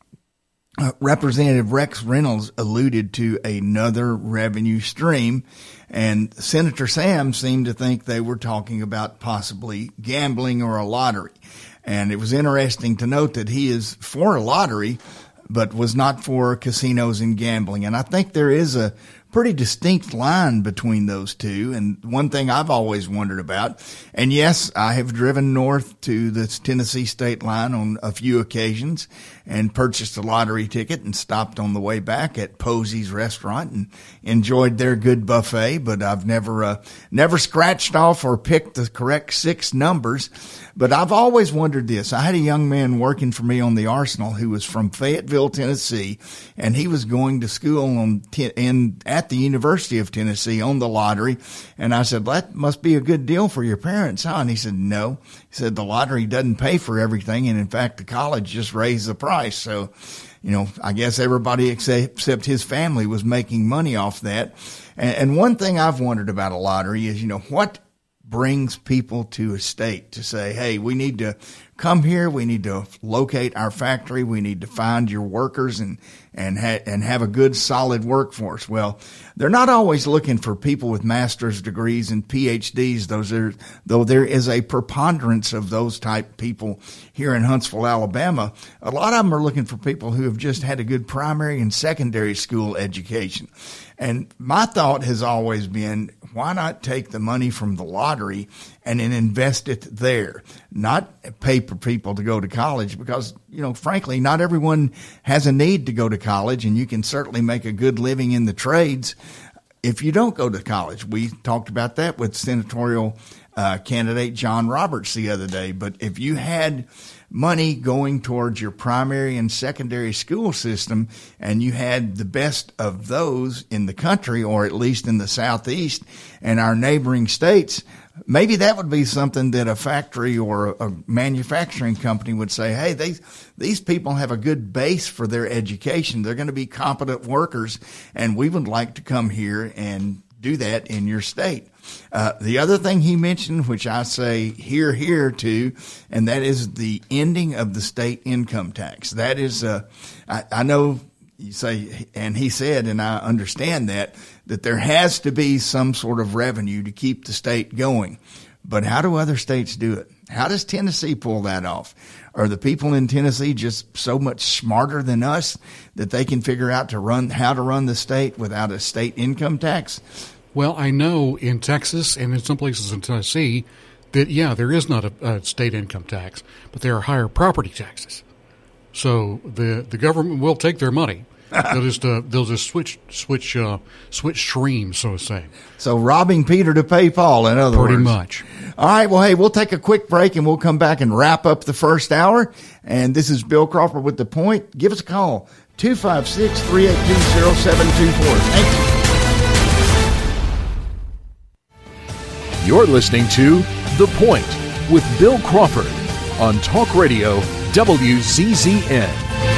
Representative Rex Reynolds alluded to another revenue stream, and Senator Sam seemed to think they were talking about possibly gambling or a lottery. And it was interesting to note that he is for a lottery, but was not for casinos and gambling. And I think there is a pretty distinct line between those two. And one thing I've always wondered about, and yes, I have driven north to the Tennessee state line on a few occasions and purchased a lottery ticket and stopped on the way back at Posey's restaurant and enjoyed their good buffet, but I've never scratched off or picked the correct 6 numbers. But I've always wondered this. I had a young man working for me on the Arsenal who was from Fayetteville, Tennessee, and he was going to school at the University of Tennessee on the lottery. And I said, that must be a good deal for your parents, huh? And he said, no. He said, the lottery doesn't pay for everything. And in fact, the college just raised the price. So, you know, I guess everybody except his family was making money off that. And one thing I've wondered about a lottery is, you know, what brings people to a state to say, hey, we need to come here. We need to locate our factory. We need to find your workers and have a good, solid workforce. Well, they're not always looking for people with master's degrees and PhDs. Though there is a preponderance of those type people here in Huntsville, Alabama. A lot of them are looking for people who have just had a good primary and secondary school education. And my thought has always been, why not take the money from the lottery and then invest it there. Not pay for people to go to college because, frankly, not everyone has a need to go to college, and you can certainly make a good living in the trades if you don't go to college. We talked about that with senatorial candidate John Roberts the other day. But if you had money going towards your primary and secondary school system, and you had the best of those in the country, or at least in the Southeast and our neighboring states, maybe that would be something that a factory or a manufacturing company would say, hey, these people have a good base for their education. They're going to be competent workers, and we would like to come here and do that in your state. The other thing he mentioned, which I say here to, and that is the ending of the state income tax. That is, I know you say, and he said, and I understand that there has to be some sort of revenue to keep the state going. But how do other states do it? How does Tennessee pull that off? Are the people in Tennessee just so much smarter than us that they can figure out how to run the state without a state income tax? Well, I know in Texas and in some places in Tennessee that, there is not a state income tax, but there are higher property taxes. So the government will take their money. They'll just switch streams, so to say. So robbing Peter to pay Paul, in other words. Pretty much. All right, well, hey, we'll take a quick break, and we'll come back and wrap up the first hour. And this is Bill Crawford with The Point. Give us a call, 256-382-0724. Thank you. You're listening to The Point with Bill Crawford on Talk Radio WZZN.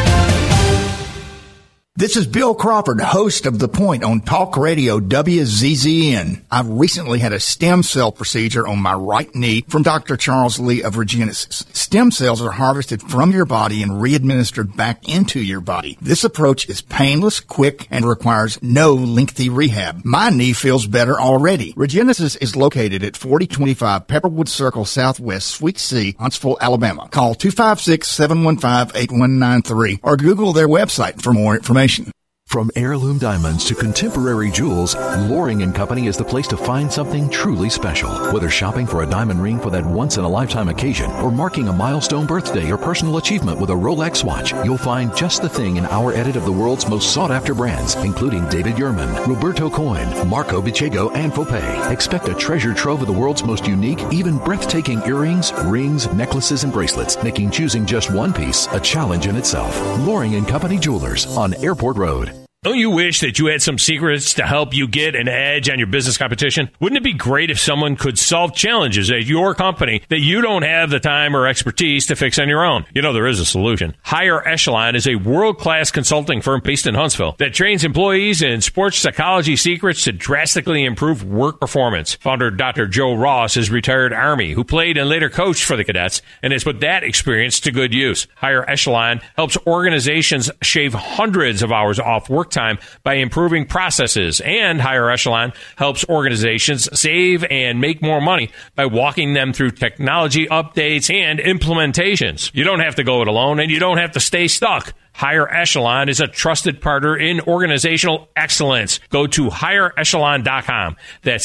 This is Bill Crawford, host of The Point on Talk Radio WZZN. I recently had a stem cell procedure on my right knee from Dr. Charles Lee of Regenesis. Stem cells are harvested from your body and re-administered back into your body. This approach is painless, quick, and requires no lengthy rehab. My knee feels better already. Regenesis is located at 4025 Pepperwood Circle Southwest, Suite C, Huntsville, Alabama. Call 256-715-8193 or Google their website for more information. From heirloom diamonds to contemporary jewels, Loring & Company is the place to find something truly special. Whether shopping for a diamond ring for that once-in-a-lifetime occasion or marking a milestone birthday or personal achievement with a Rolex watch, you'll find just the thing in our edit of the world's most sought-after brands, including David Yurman, Roberto Coin, Marco Bicego, and Fopay. Expect a treasure trove of the world's most unique, even breathtaking earrings, rings, necklaces, and bracelets, making choosing just one piece a challenge in itself. Loring & Company Jewelers on Airport Road. Don't you wish that you had some secrets to help you get an edge on your business competition? Wouldn't it be great if someone could solve challenges at your company that you don't have the time or expertise to fix on your own? There is a solution. Higher Echelon is a world-class consulting firm based in Huntsville that trains employees in sports psychology secrets to drastically improve work performance. Founder Dr. Joe Ross is retired Army who played and later coached for the cadets and has put that experience to good use. Higher Echelon helps organizations shave hundreds of hours off work time by improving processes, and Higher Echelon helps organizations save and make more money by walking them through technology updates and implementations. You don't have to go it alone, and you don't have to stay stuck. Higher Echelon is a trusted partner in organizational excellence. Go to higherechelon.com. That's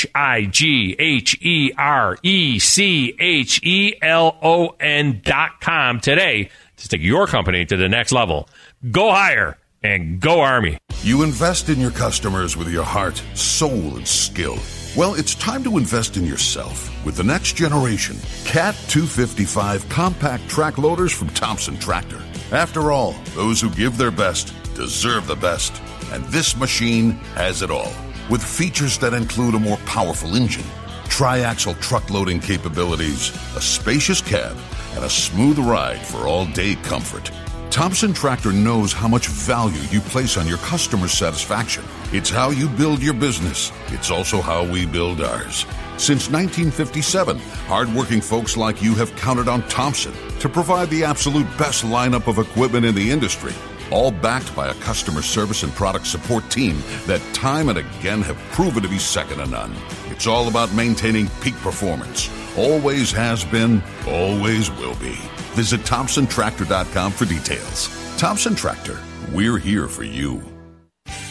HIGHERECHELON.com today to take your company to the next level. Go higher. And go Army. You invest in your customers with your heart, soul, and skill. Well, it's time to invest in yourself with the next generation Cat 255 compact track loaders from Thompson Tractor. After all, those who give their best deserve the best. And this machine has it all. With features that include a more powerful engine, tri-axle truck loading capabilities, a spacious cab, and a smooth ride for all-day comfort. Thompson Tractor knows how much value you place on your customer satisfaction. It's how you build your business. It's also how we build ours. Since 1957, hardworking folks like you have counted on Thompson to provide the absolute best lineup of equipment in the industry, all backed by a customer service and product support team that time and again have proven to be second to none. It's all about maintaining peak performance. Always has been, always will be. Visit ThompsonTractor.com for details. Thompson Tractor, we're here for you.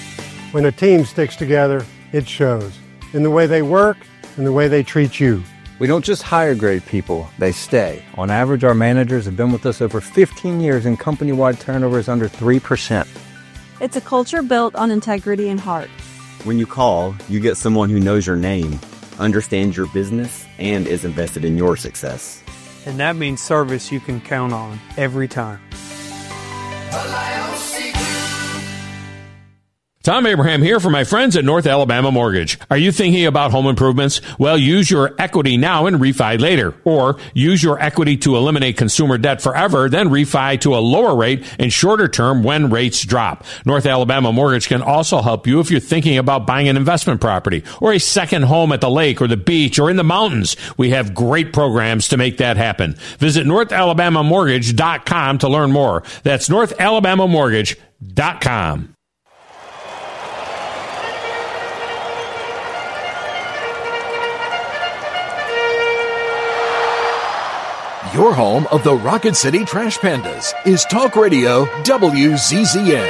When a team sticks together, it shows in the way they work and the way they treat you. We don't just hire great people, they stay. On average, our managers have been with us over 15 years and company-wide turnover is under 3%. It's a culture built on integrity and heart. When you call, you get someone who knows your name, understands your business, and is invested in your success. And that means service you can count on every time. Tom Abraham here for my friends at North Alabama Mortgage. Are you thinking about home improvements? Well, use your equity now and refi later. Or use your equity to eliminate consumer debt forever, then refi to a lower rate and shorter term when rates drop. North Alabama Mortgage can also help you if you're thinking about buying an investment property or a second home at the lake or the beach or in the mountains. We have great programs to make that happen. Visit NorthAlabamaMortgage.com to learn more. That's NorthAlabamaMortgage.com. Your home of the Rocket City Trash Pandas is Talk Radio WZZN.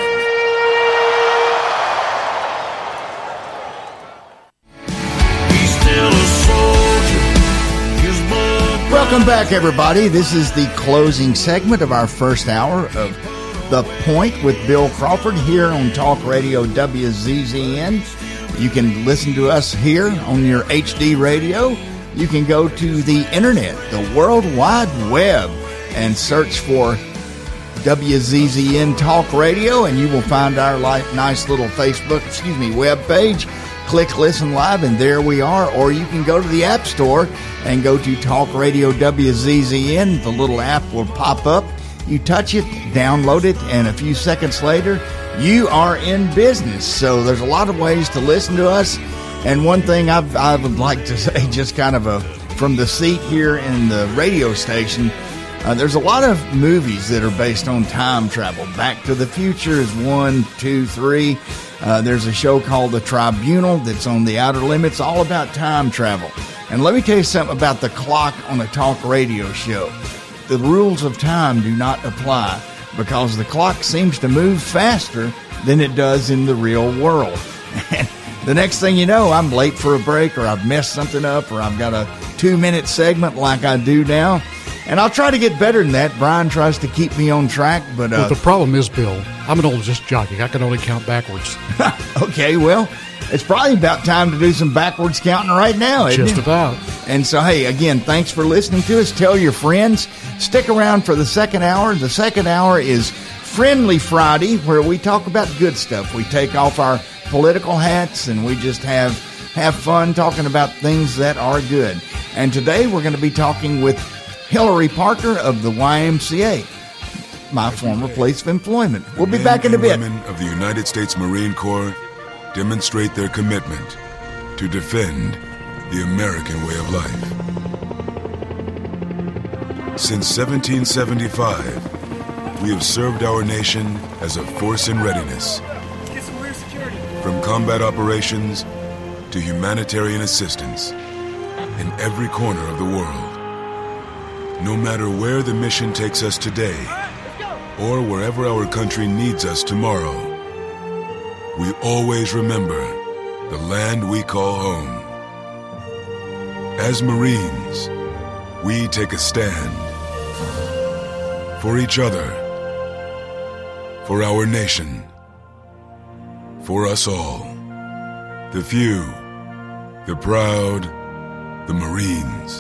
Welcome back, everybody. This is the closing segment of our first hour of The Point with Bill Crawford here on Talk Radio WZZN. You can listen to us here on your HD radio. You can go to the internet, the World Wide Web, and search for WZZN Talk Radio, and you will find our nice little web page. Click Listen Live, and there we are. Or you can go to the App Store and go to Talk Radio WZZN. The little app will pop up. You touch it, download it, and a few seconds later, you are in business. So there's a lot of ways to listen to us. And one thing I would like to say, just kind of from the seat here in the radio station, there's a lot of movies that are based on time travel. Back to the Future is 1, 2, 3. There's a show called The Tribunal that's on the Outer Limits, all about time travel. And let me tell you something about the clock on a talk radio show. The rules of time do not apply because the clock seems to move faster than it does in the real world. And the next thing you know, I'm late for a break, or I've messed something up, or I've got a 2-minute segment like I do now. And I'll try to get better than that. Brian tries to keep me on track, but... Well, the problem is, Bill, I'm an old disc jockey. I can only count backwards. Okay, well, it's probably about time to do some backwards counting right now, isn't it? Just about. And so, hey, again, thanks for listening to us. Tell your friends. Stick around for the second hour. The second hour is Friendly Friday, where we talk about good stuff. We take off our political hats and we just have fun talking about things that are good. And today we're going to be talking with Hillary Parker of the YMCA, my former place of employment. We'll be back in a bit. Women of the United States Marine Corps demonstrate their commitment to defend the American way of life. Since 1775, we have served our nation as a force in readiness. From combat operations to humanitarian assistance in every corner of the world. No matter where the mission takes us today or wherever our country needs us tomorrow, we always remember the land we call home. As Marines, we take a stand for each other, for our nation, for us all. The few, the proud, the Marines.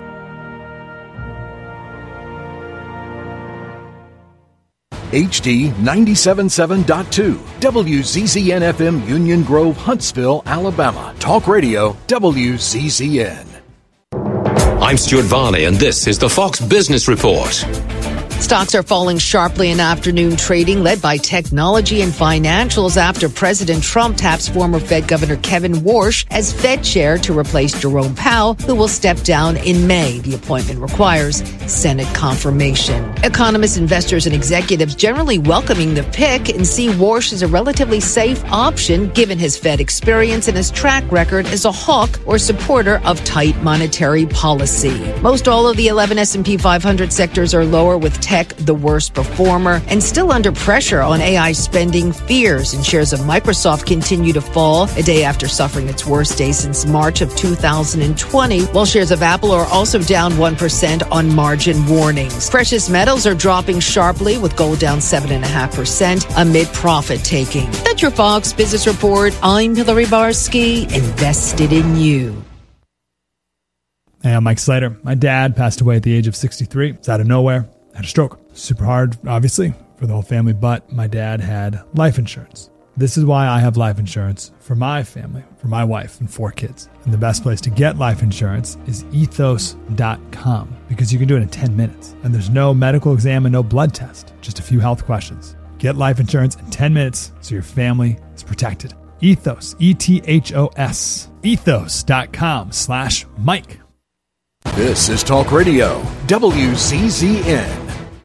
HD 97.7.2 WZZN FM Union Grove, Huntsville, Alabama. Talk Radio WZZN. I'm Stuart Varney, and this is the Fox Business Report. Stocks are falling sharply in afternoon trading, led by technology and financials after President Trump taps former Fed Governor Kevin Warsh as Fed chair to replace Jerome Powell, who will step down in May. The appointment requires Senate confirmation. Economists, investors, and executives generally welcoming the pick and see Warsh as a relatively safe option given his Fed experience and his track record as a hawk or supporter of tight monetary policy. Most all of the 11 S&P 500 sectors are lower, with tech the worst performer and still under pressure on AI spending fears, and shares of Microsoft continue to fall a day after suffering its worst day since March of 2020, while shares of Apple are also down 1% on margin warnings. Precious metals are dropping sharply, with gold down 7.5% amid profit taking. That's your Fox Business Report. I'm Hillary Barsky, invested in you. Hey, I'm Mike Slater. My dad passed away at the age of 63. It's out of nowhere. Had a stroke. Super hard, obviously, for the whole family, but my dad had life insurance. This is why I have life insurance for my family, for my wife and 4 kids. And the best place to get life insurance is ethos.com, because you can do it in 10 minutes. And there's no medical exam and no blood test, just a few health questions. Get life insurance in 10 minutes so your family is protected. Ethos, E-T-H-O-S, ethos.com/Mike. This is Talk Radio, WCZN.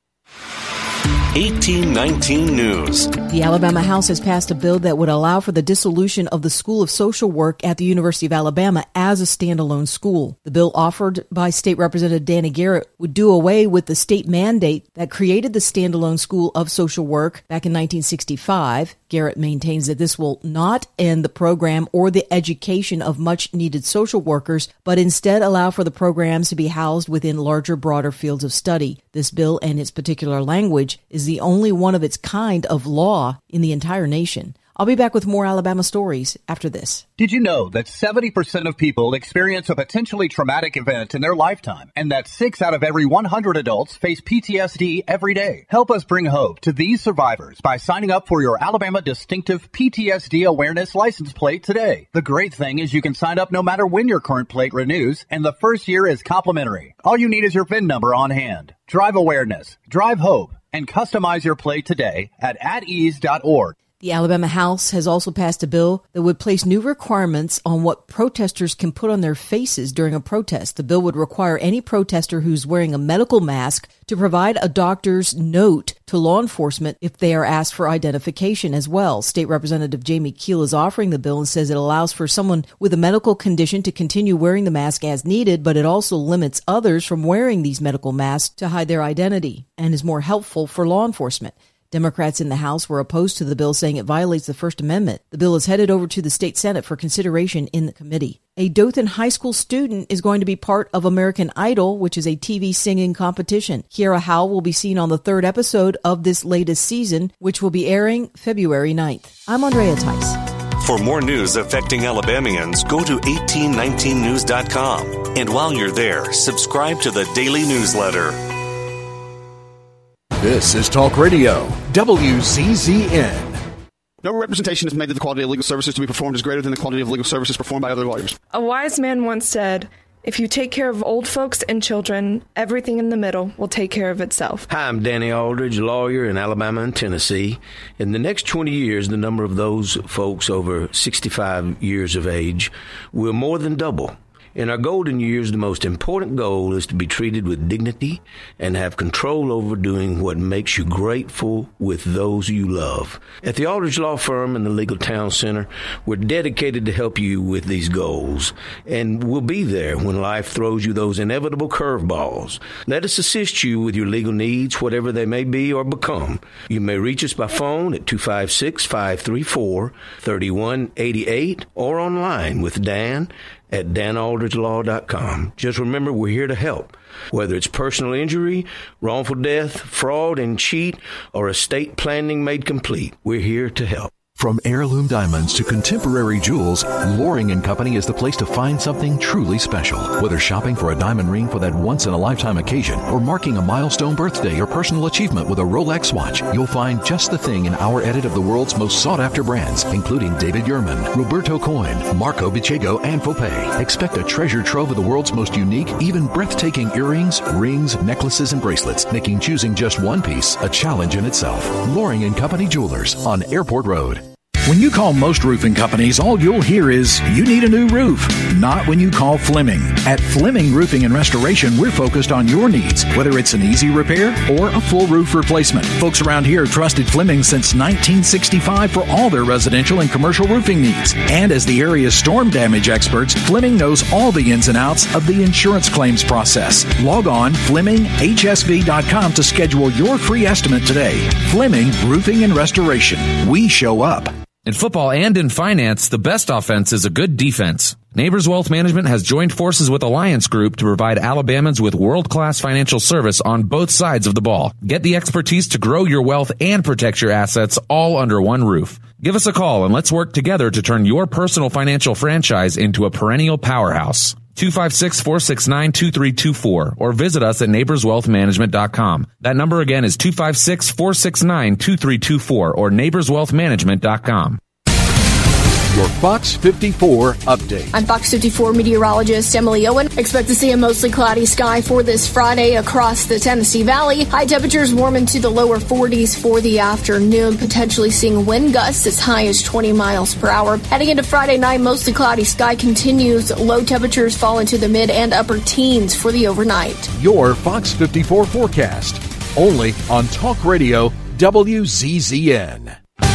1819 News. The Alabama House has passed a bill that would allow for the dissolution of the School of Social Work at the University of Alabama as a standalone school. The bill offered by State Representative Danny Garrett would do away with the state mandate that created the standalone School of Social Work back in 1965. Garrett maintains that this will not end the program or the education of much-needed social workers, but instead allow for the programs to be housed within larger, broader fields of study. This bill and its particular language is the only one of its kind of law in the entire nation. I'll be back with more Alabama stories after this. Did you know that 70% of people experience a potentially traumatic event in their lifetime, and that 6 out of every 100 adults face PTSD every day? Help us bring hope to these survivors by signing up for your Alabama Distinctive PTSD Awareness license plate today. The great thing is you can sign up no matter when your current plate renews, and the first year is complimentary. All you need is your VIN number on hand. Drive awareness, drive hope, and customize your plate today at atease.org. The Alabama House has also passed a bill that would place new requirements on what protesters can put on their faces during a protest. The bill would require any protester who's wearing a medical mask to provide a doctor's note to law enforcement if they are asked for identification as well. State Representative Jamie Keel is offering the bill and says it allows for someone with a medical condition to continue wearing the mask as needed, but it also limits others from wearing these medical masks to hide their identity and is more helpful for law enforcement. Democrats in the House were opposed to the bill, saying it violates the First Amendment. The bill is headed over to the state Senate for consideration in the committee. A Dothan High School student is going to be part of American Idol, which is a TV singing competition. Kiara Howell will be seen on the 3rd episode of this latest season, which will be airing February 9th. I'm Andrea Tice. For more news affecting Alabamians, go to 1819news.com. And while you're there, subscribe to the daily newsletter. This is Talk Radio, WCZN. No representation is made that the quality of legal services to be performed is greater than the quality of legal services performed by other lawyers. A wise man once said, if you take care of old folks and children, everything in the middle will take care of itself. Hi, I'm Danny Aldridge, lawyer in Alabama and Tennessee. In the next 20 years, the number of those folks over 65 years of age will more than double. In our golden years, the most important goal is to be treated with dignity and have control over doing what makes you grateful with those you love. At the Aldridge Law Firm and the Legal Town Center, we're dedicated to help you with these goals, and we'll be there when life throws you those inevitable curveballs. Let us assist you with your legal needs, whatever they may be or become. You may reach us by phone at 256-534-3188 or online with Dan at danaldridgelaw.com. Just remember, we're here to help. Whether it's personal injury, wrongful death, fraud and cheat, or estate planning made complete, we're here to help. From heirloom diamonds to contemporary jewels, Loring & Company is the place to find something truly special. Whether shopping for a diamond ring for that once-in-a-lifetime occasion or marking a milestone birthday or personal achievement with a Rolex watch, you'll find just the thing in our edit of the world's most sought-after brands, including David Yurman, Roberto Coin, Marco Bicego, and Fopay. Expect a treasure trove of the world's most unique, even breathtaking earrings, rings, necklaces, and bracelets, making choosing just one piece a challenge in itself. Loring & Company Jewelers on Airport Road. When you call most roofing companies, all you'll hear is, you need a new roof. Not when you call Fleming. At Fleming Roofing and Restoration, we're focused on your needs, whether it's an easy repair or a full roof replacement. Folks around here trusted Fleming since 1965 for all their residential and commercial roofing needs. And as the area's storm damage experts, Fleming knows all the ins and outs of the insurance claims process. Log on FlemingHSV.com to schedule your free estimate today. Fleming Roofing and Restoration. We show up. In football and in finance, the best offense is a good defense. Neighbors Wealth Management has joined forces with Alliance Group to provide Alabamans with world-class financial service on both sides of the ball. Get the expertise to grow your wealth and protect your assets all under one roof. Give us a call and let's work together to turn your personal financial franchise into a perennial powerhouse. 256-469-2324 or visit us at neighborswealthmanagement.com. That number again is 256-469-2324 or neighborswealthmanagement.com. Your Fox 54 update. I'm Fox 54 meteorologist Emily Owen. Expect to see a mostly cloudy sky for this Friday across the Tennessee Valley. High temperatures warm into the lower 40s for the afternoon, potentially seeing wind gusts as high as 20 miles per hour. Heading into Friday night, mostly cloudy sky continues. Low temperatures fall into the mid and upper teens for the overnight. Your Fox 54 forecast, only on Talk Radio WZZN.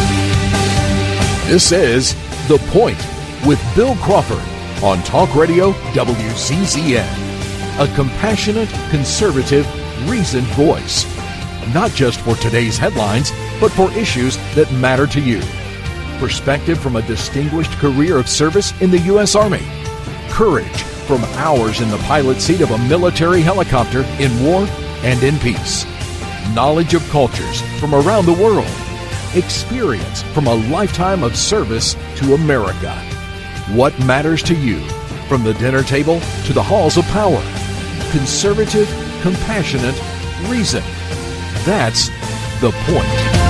This is The Point with Bill Crawford on Talk Radio WZZN. A compassionate, conservative, reasoned voice. Not just for today's headlines, but for issues that matter to you. Perspective from a distinguished career of service in the U.S. Army. Courage from hours in the pilot seat of a military helicopter in war and in peace. Knowledge of cultures from around the world. Experience from a lifetime of service to America. What matters to you, from the dinner table to the halls of power. Conservative, compassionate, reason. That's The Point.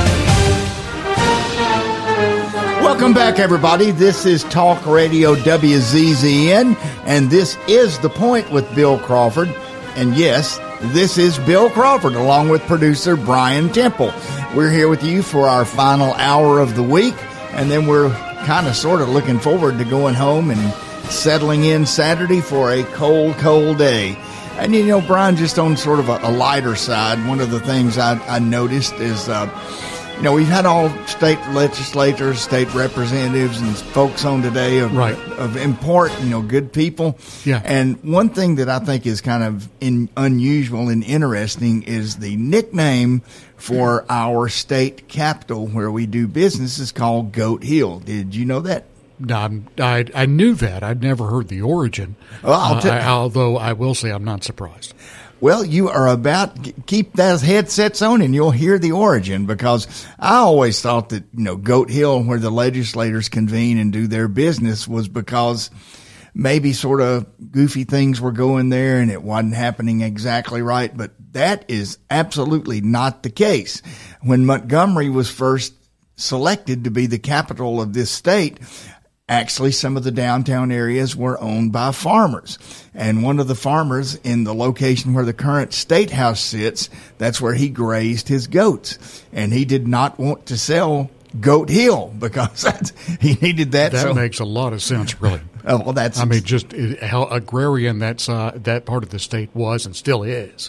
Welcome back, everybody. This is Talk Radio WZZN, and this is The Point with Bill Crawford. And yes, this is Bill Crawford, along with producer Brian Temple. We're here with you for our final hour of the week, and then we're kind of sort of looking forward to going home and settling in Saturday for a cold, cold day. And, you know, Brian, just on sort of a lighter side, one of the things I noticed is, you know, we've had all state legislators, state representatives, and folks on today of important, you know, good people. Yeah. And one thing that I think is kind of unusual and interesting is the nickname for our state capital where we do business is called Goat Hill. Did you know that? I knew that. I'd never heard the origin, although I will say I'm not surprised. Well, you are about keep those headsets on and you'll hear the origin, because I always thought that, you know, Goat Hill, where the legislators convene and do their business, was because maybe sort of goofy things were going there and it wasn't happening exactly right. But that is absolutely not the case. When Montgomery was first selected to be the capital of this state, actually, some of the downtown areas were owned by farmers. And one of the farmers in the location where the current state house sits, that's where he grazed his goats. And he did not want to sell Goat Hill because he needed that. That makes a lot of sense, really. Oh, well, that's. I mean, just how agrarian that part of the state was and still is.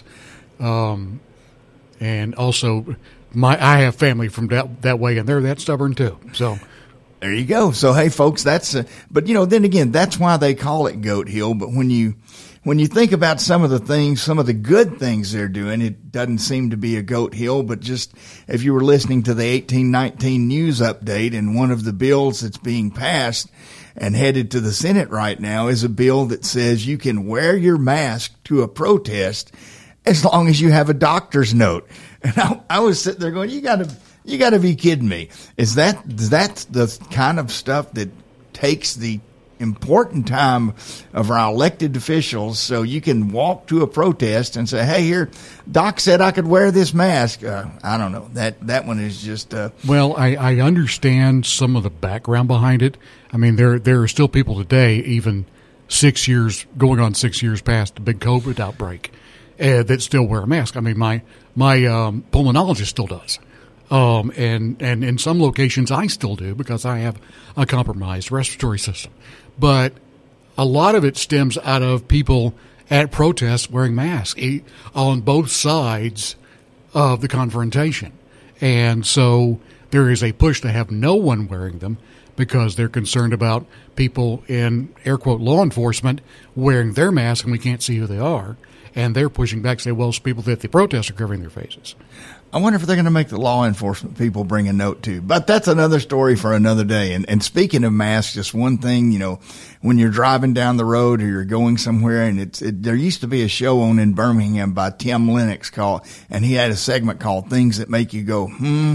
And also, I have family from that way, and they're that stubborn too. So. There you go. So, hey, folks, but, you know, then again, that's why they call it Goat Hill. But when you think about some of the good things they're doing, it doesn't seem to be a Goat Hill. But just if you were listening to the 1819 news update, and one of the bills that's being passed and headed to the Senate right now is a bill that says you can wear your mask to a protest as long as you have a doctor's note. And I was sitting there going, you got to be kidding me. Is that's the kind of stuff that takes the important time of our elected officials so you can walk to a protest and say, hey, here, Doc said I could wear this mask. I don't know. That one is just... Well, I understand some of the background behind it. I mean, there are still people today, even 6 years, going on 6 years past the big COVID outbreak, that still wear a mask. I mean, my pulmonologist still does. And in some locations I still do because I have a compromised respiratory system. But a lot of it stems out of people at protests wearing masks on both sides of the confrontation. And so there is a push to have no one wearing them because they're concerned about people in, air quote, law enforcement wearing their masks and we can't see who they are. And they're pushing back, say, well, it's people that the protests are covering their faces. I wonder if they're going to make the law enforcement people bring a note too. But that's another story for another day. And speaking of masks, just one thing, when you're driving down the road or you're going somewhere, and there used to be a show on in Birmingham by Tim Lennox and he had a segment called Things That Make You Go,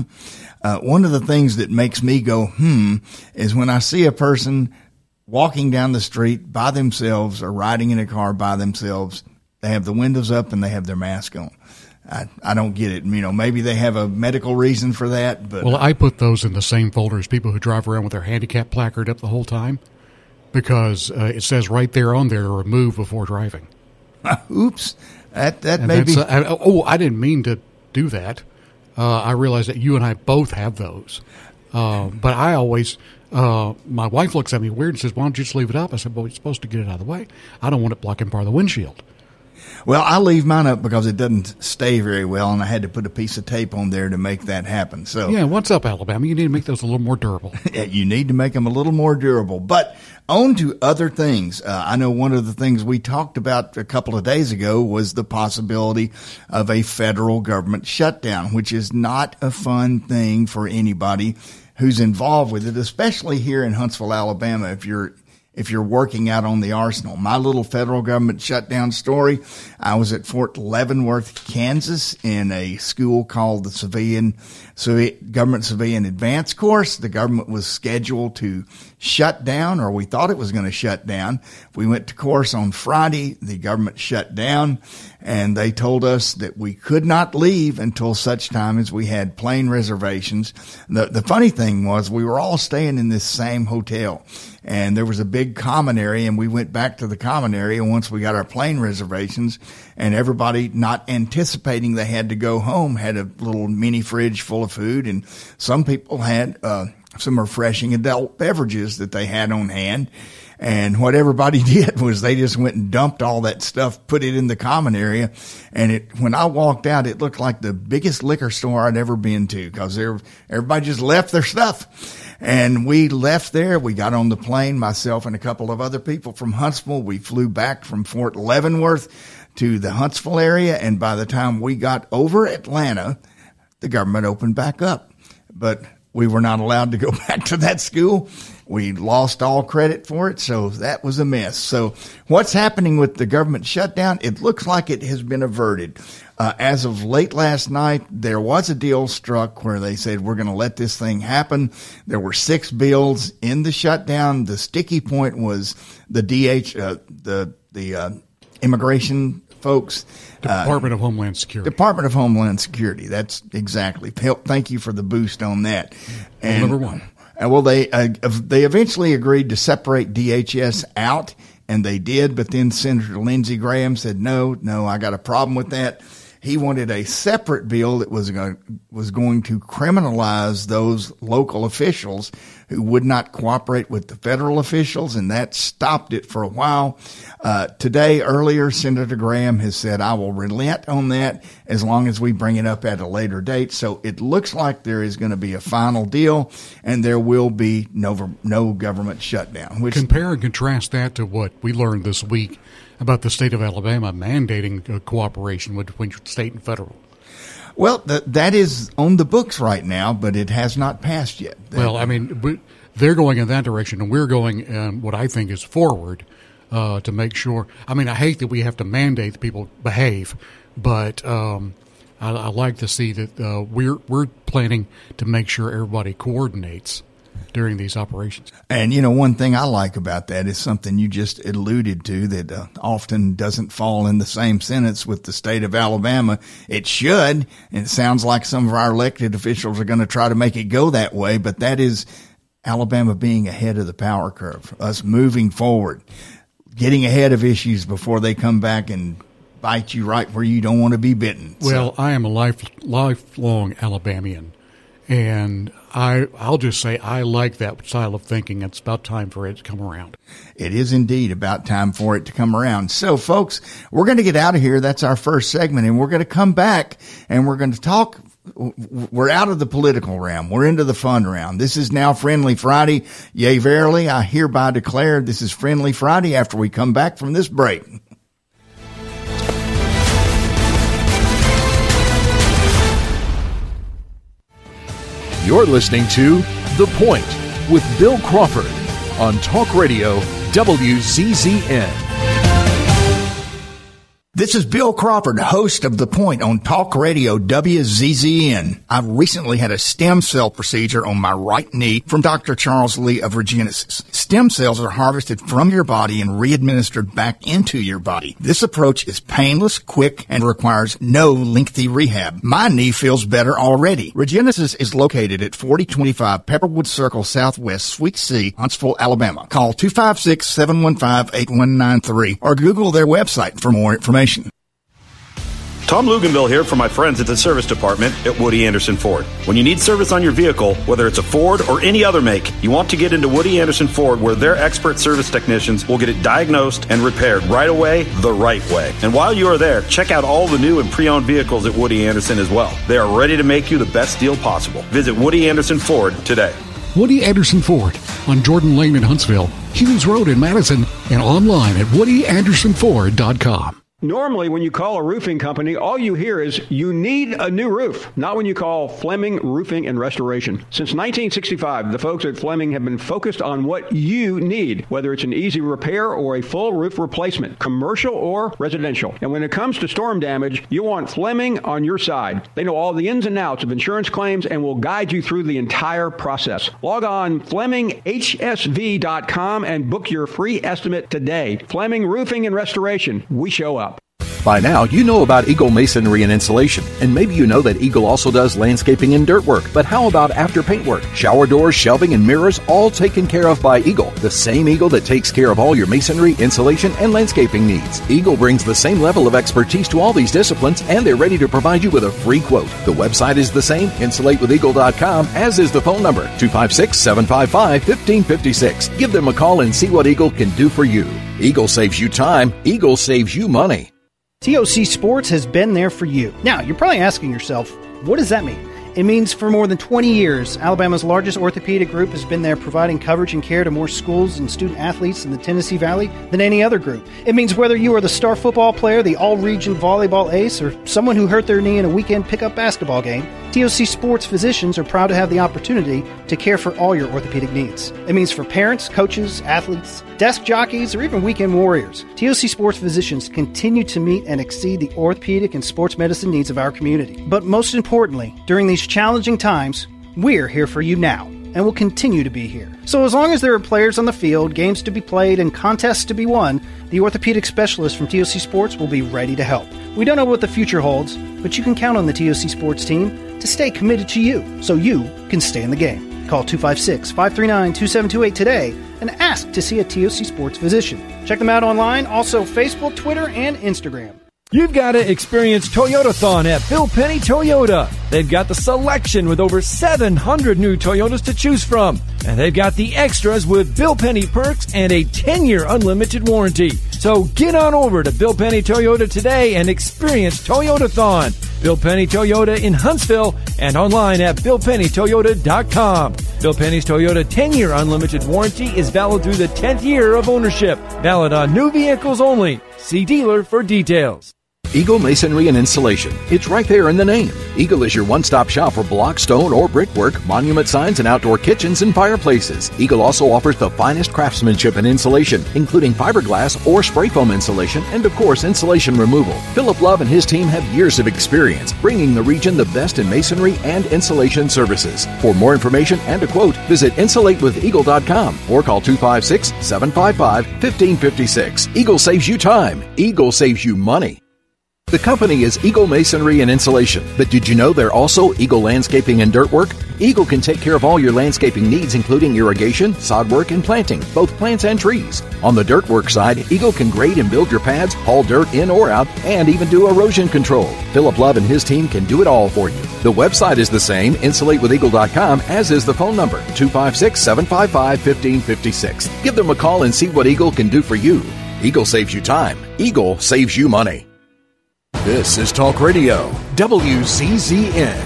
one of the things that makes me go, is when I see a person walking down the street by themselves or riding in a car by themselves. They have the windows up and they have their mask on. I don't get it. Maybe they have a medical reason for that. But well, I put those in the same folder as people who drive around with their handicap placard up the whole time because it says right there on there, remove before driving. Oops. That may be. I didn't mean to do that. I realize that you and I both have those. But I always, my wife looks at me weird and says, why don't you just leave it up? I said, well, you're supposed to get it out of the way. I don't want it blocking part of the windshield. Well, I leave mine up because it doesn't stay very well, and I had to put a piece of tape on there to make that happen. So yeah, what's up, Alabama? You need to make those a little more durable. You need to make them a little more durable. But on to other things. I know one of the things we talked about a couple of days ago was the possibility of a federal government shutdown, which is not a fun thing for anybody who's involved with it, especially here in Huntsville, Alabama, if you're working out on the arsenal. My little federal government shutdown story, I was at Fort Leavenworth, Kansas, in a school called the Government Civilian Advanced Course. The government was scheduled to shut down, or we thought it was going to shut down. We went to course on Friday. The government shut down, and they told us that we could not leave until such time as we had plane reservations. The funny thing was we were all staying in this same hotel, and there was a big common area, and we went back to the common area once we got our plane reservations, and everybody not anticipating they had to go home had a little mini fridge full of food, and some people had some refreshing adult beverages that they had on hand. And what everybody did was they just went and dumped all that stuff, put it in the common area. And when I walked out, it looked like the biggest liquor store I'd ever been to because everybody just left their stuff. And we left there. We got on the plane, myself and a couple of other people from Huntsville. We flew back from Fort Leavenworth to the Huntsville area. And by the time we got over Atlanta, the government opened back up. But we were not allowed to go back to that school. We lost all credit for it, so that was a mess. So what's happening with the government shutdown? It looks like it has been averted. As of late last night, there was a deal struck where they said, we're going to let this thing happen. There were 6 bills in the shutdown. The sticky point was the immigration folks. Department of Homeland Security. Department of Homeland Security. That's exactly. Thank you for the boost on that. And, number one. Well, they eventually agreed to separate DHS out, and they did. But then Senator Lindsey Graham said, no, I got a problem with that. He wanted a separate bill that was going to criminalize those local officials who would not cooperate with the federal officials, and that stopped it for a while. Earlier, Senator Graham has said, I will relent on that as long as we bring it up at a later date. So it looks like there is going to be a final deal, and there will be no government shutdown. Compare and contrast that to what we learned this week about the state of Alabama mandating cooperation between state and federal. Well, that is on the books right now, but it has not passed yet. Well, I mean, they're going in that direction, and we're going what I think is forward to make sure. I mean, I hate that we have to mandate that people behave, but I like to see that we're planning to make sure everybody coordinates during these operations. And, one thing I like about that is something you just alluded to that often doesn't fall in the same sentence with the state of Alabama. It should, and it sounds like some of our elected officials are going to try to make it go that way, but that is Alabama being ahead of the power curve, us moving forward, getting ahead of issues before they come back and bite you right where you don't want to be bitten. Well, I am a lifelong Alabamian. And I'll just say I like that style of thinking. It's about time for it to come around. It is indeed about time for it to come around. So, folks, we're going to get out of here. That's our first segment, and we're going to come back, and we're going to talk. We're out of the political realm. We're into the fun realm. This is now Friendly Friday. Yea, verily, I hereby declare this is Friendly Friday after we come back from this break. You're listening to The Point with Bill Crawford on Talk Radio WZZN. This is Bill Crawford, host of The Point on Talk Radio WZZN. I've recently had a stem cell procedure on my right knee from Dr. Charles Lee of Regenesis. Stem cells are harvested from your body and re-administered back into your body. This approach is painless, quick, and requires no lengthy rehab. My knee feels better already. Regenesis is located at 4025 Pepperwood Circle Southwest, Suite C, Huntsville, Alabama. Call 256-715-8193 or Google their website for more information. Tom Luganville here from my friends at the service department at Woody Anderson Ford. When you need service on your vehicle, whether it's a Ford or any other make, you want to get into Woody Anderson Ford where their expert service technicians will get it diagnosed and repaired right away, the right way. And while you are there, check out all the new and pre-owned vehicles at Woody Anderson as well. They are ready to make you the best deal possible. Visit Woody Anderson Ford today. Woody Anderson Ford on Jordan Lane in Huntsville, Hughes Road in Madison, and online at WoodyAndersonFord.com. Normally, when you call a roofing company, all you hear is, you need a new roof. Not when you call Fleming Roofing and Restoration. Since 1965, the folks at Fleming have been focused on what you need, whether it's an easy repair or a full roof replacement, commercial or residential. And when it comes to storm damage, you want Fleming on your side. They know all the ins and outs of insurance claims and will guide you through the entire process. Log on FlemingHSV.com and book your free estimate today. Fleming Roofing and Restoration. We show up. By now, you know about Eagle Masonry and Insulation, and maybe you know that Eagle also does landscaping and dirt work. But how about after paint work? Shower doors, shelving, and mirrors, all taken care of by Eagle, the same Eagle that takes care of all your masonry, insulation, and landscaping needs. Eagle brings the same level of expertise to all these disciplines, and they're ready to provide you with a free quote. The website is the same, insulatewitheagle.com, as is the phone number, 256-755-1556. Give them a call and see what Eagle can do for you. Eagle saves you time. Eagle saves you money. TOC Sports has been there for you. Now, you're probably asking yourself, what does that mean? It means for more than 20 years, Alabama's largest orthopedic group has been there providing coverage and care to more schools and student athletes in the Tennessee Valley than any other group. It means whether you are the star football player, the all-region volleyball ace, or someone who hurt their knee in a weekend pickup basketball game, TOC Sports physicians are proud to have the opportunity to care for all your orthopedic needs. It means for parents, coaches, athletes, desk jockeys, or even weekend warriors, TOC Sports physicians continue to meet and exceed the orthopedic and sports medicine needs of our community. But most importantly, during these challenging times, we're here for you now and will continue to be here. So as long as there are players on the field, games to be played, and contests to be won, the orthopedic specialists from TOC Sports will be ready to help. We don't know what the future holds, but you can count on the TOC Sports team to stay committed to you so you can stay in the game. Call 256-539-2728 today and ask to see a TOC Sports physician. Check them out online, also Facebook, Twitter, and Instagram. You've got to experience Toyotathon at Bill Penny Toyota. They've got the selection with over 700 new Toyotas to choose from. And they've got the extras with Bill Penny perks and a 10-year unlimited warranty. So get on over to Bill Penny Toyota today and experience Toyotathon. Bill Penny Toyota in Huntsville and online at BillPennyToyota.com. Bill Penny's Toyota 10-year unlimited warranty is valid through the 10th year of ownership. Valid on new vehicles only. See dealer for details. Eagle Masonry and Insulation. It's right there in the name. Eagle is your one-stop shop for block, stone, or brickwork, monument signs, and outdoor kitchens and fireplaces. Eagle also offers the finest craftsmanship and insulation, including fiberglass or spray foam insulation, and of course, insulation removal. Philip Love and his team have years of experience, bringing the region the best in masonry and insulation services. For more information and a quote, visit insulatewitheagle.com or call 256-755-1556. Eagle saves you time. Eagle saves you money. The company is Eagle Masonry and Insulation, but did you know they're also Eagle Landscaping and Dirt Work? Eagle can take care of all your landscaping needs, including irrigation, sod work, and planting, both plants and trees. On the dirt work side, Eagle can grade and build your pads, haul dirt in or out, and even do erosion control. Philip Love and his team can do it all for you. The website is the same, insulatewitheagle.com, as is the phone number, 256-755-1556. Give them a call and see what Eagle can do for you. Eagle saves you time. Eagle saves you money. This is Talk Radio, WCZN.